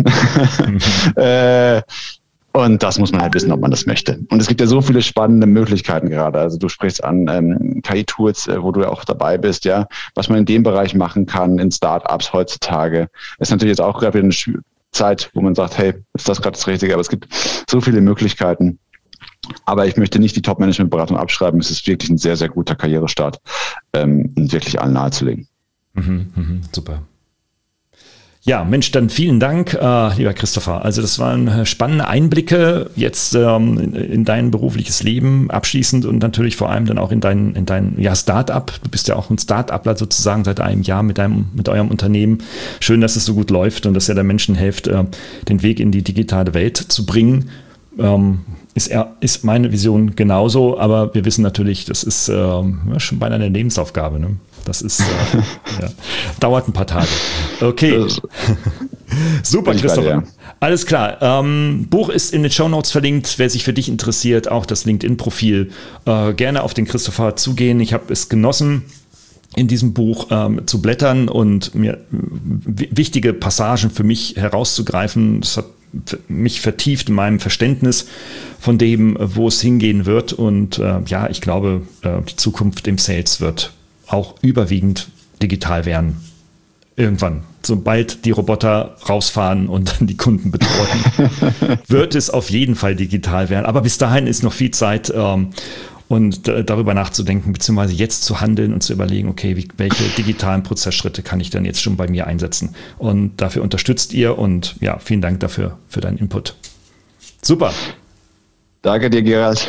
Speaker 3: Und das muss man halt wissen, ob man das möchte. Und es gibt ja so viele spannende Möglichkeiten gerade. Also du sprichst an KI-Tools, wo du ja auch dabei bist, ja, was man in dem Bereich machen kann, in Startups heutzutage. Das ist natürlich jetzt auch gerade wieder eine Zeit, wo man sagt, hey, ist das gerade das Richtige? Aber es gibt so viele Möglichkeiten. Aber ich möchte nicht die Top-Management-Beratung abschreiben. Es ist wirklich ein sehr, sehr guter Karrierestart, wirklich allen nahezulegen.
Speaker 1: Super. Ja, Mensch, dann vielen Dank, lieber Christopher. Also das waren spannende Einblicke jetzt in dein berufliches Leben abschließend und natürlich vor allem dann auch in dein Start-up. Du bist ja auch ein Start-upler sozusagen seit einem Jahr mit eurem Unternehmen. Schön, dass es so gut läuft und dass ihr der Menschen helft, den Weg in die digitale Welt zu bringen. Ist meine Vision genauso, aber wir wissen natürlich, das ist schon beinahe eine Lebensaufgabe. Ne? Das ist, dauert ein paar Tage. Okay. Super, Christopher. Ja. Alles klar. Buch ist in den Shownotes verlinkt. Wer sich für dich interessiert, auch das LinkedIn-Profil, gerne auf den Christopher zugehen. Ich habe es genossen, in diesem Buch zu blättern und mir wichtige Passagen für mich herauszugreifen. Das hat mich vertieft in meinem Verständnis von dem, wo es hingehen wird. Und ich glaube, die Zukunft im Sales wird auch überwiegend digital werden. Irgendwann, sobald die Roboter rausfahren und dann die Kunden betreuen, wird es auf jeden Fall digital werden. Aber bis dahin ist noch viel Zeit, und darüber nachzudenken, beziehungsweise jetzt zu handeln und zu überlegen, okay, welche digitalen Prozessschritte kann ich denn jetzt schon bei mir einsetzen? Und dafür unterstützt ihr und ja, vielen Dank dafür, für deinen Input. Super.
Speaker 3: Danke dir, Gerald.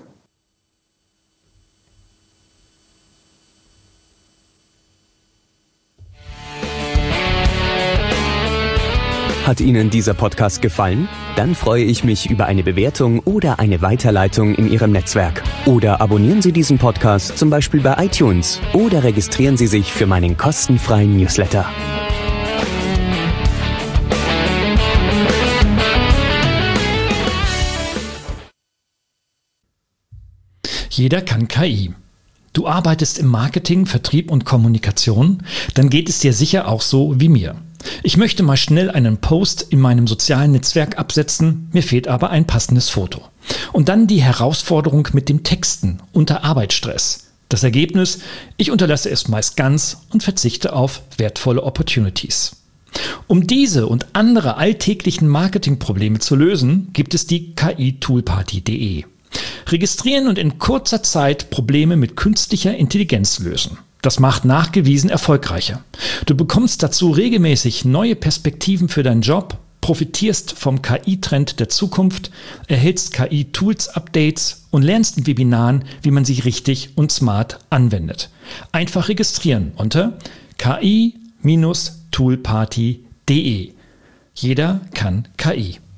Speaker 2: Hat Ihnen dieser Podcast gefallen? Dann freue ich mich über eine Bewertung oder eine Weiterleitung in Ihrem Netzwerk. Oder abonnieren Sie diesen Podcast zum Beispiel bei iTunes oder registrieren Sie sich für meinen kostenfreien Newsletter.
Speaker 4: Jeder kann KI. Du arbeitest im Marketing, Vertrieb und Kommunikation? Dann geht es dir sicher auch so wie mir. Ich möchte mal schnell einen Post in meinem sozialen Netzwerk absetzen, mir fehlt aber ein passendes Foto. Und dann die Herausforderung mit dem Texten unter Arbeitsstress. Das Ergebnis: Ich unterlasse es meist ganz und verzichte auf wertvolle Opportunities. Um diese und andere alltäglichen Marketingprobleme zu lösen, gibt es die KI-Toolparty.de. Registrieren und in kurzer Zeit Probleme mit künstlicher Intelligenz lösen. Das macht nachgewiesen erfolgreicher. Du bekommst dazu regelmäßig neue Perspektiven für deinen Job, profitierst vom KI-Trend der Zukunft, erhältst KI-Tools-Updates und lernst in Webinaren, wie man sie richtig und smart anwendet. Einfach registrieren unter ki-toolparty.de. Jeder kann KI.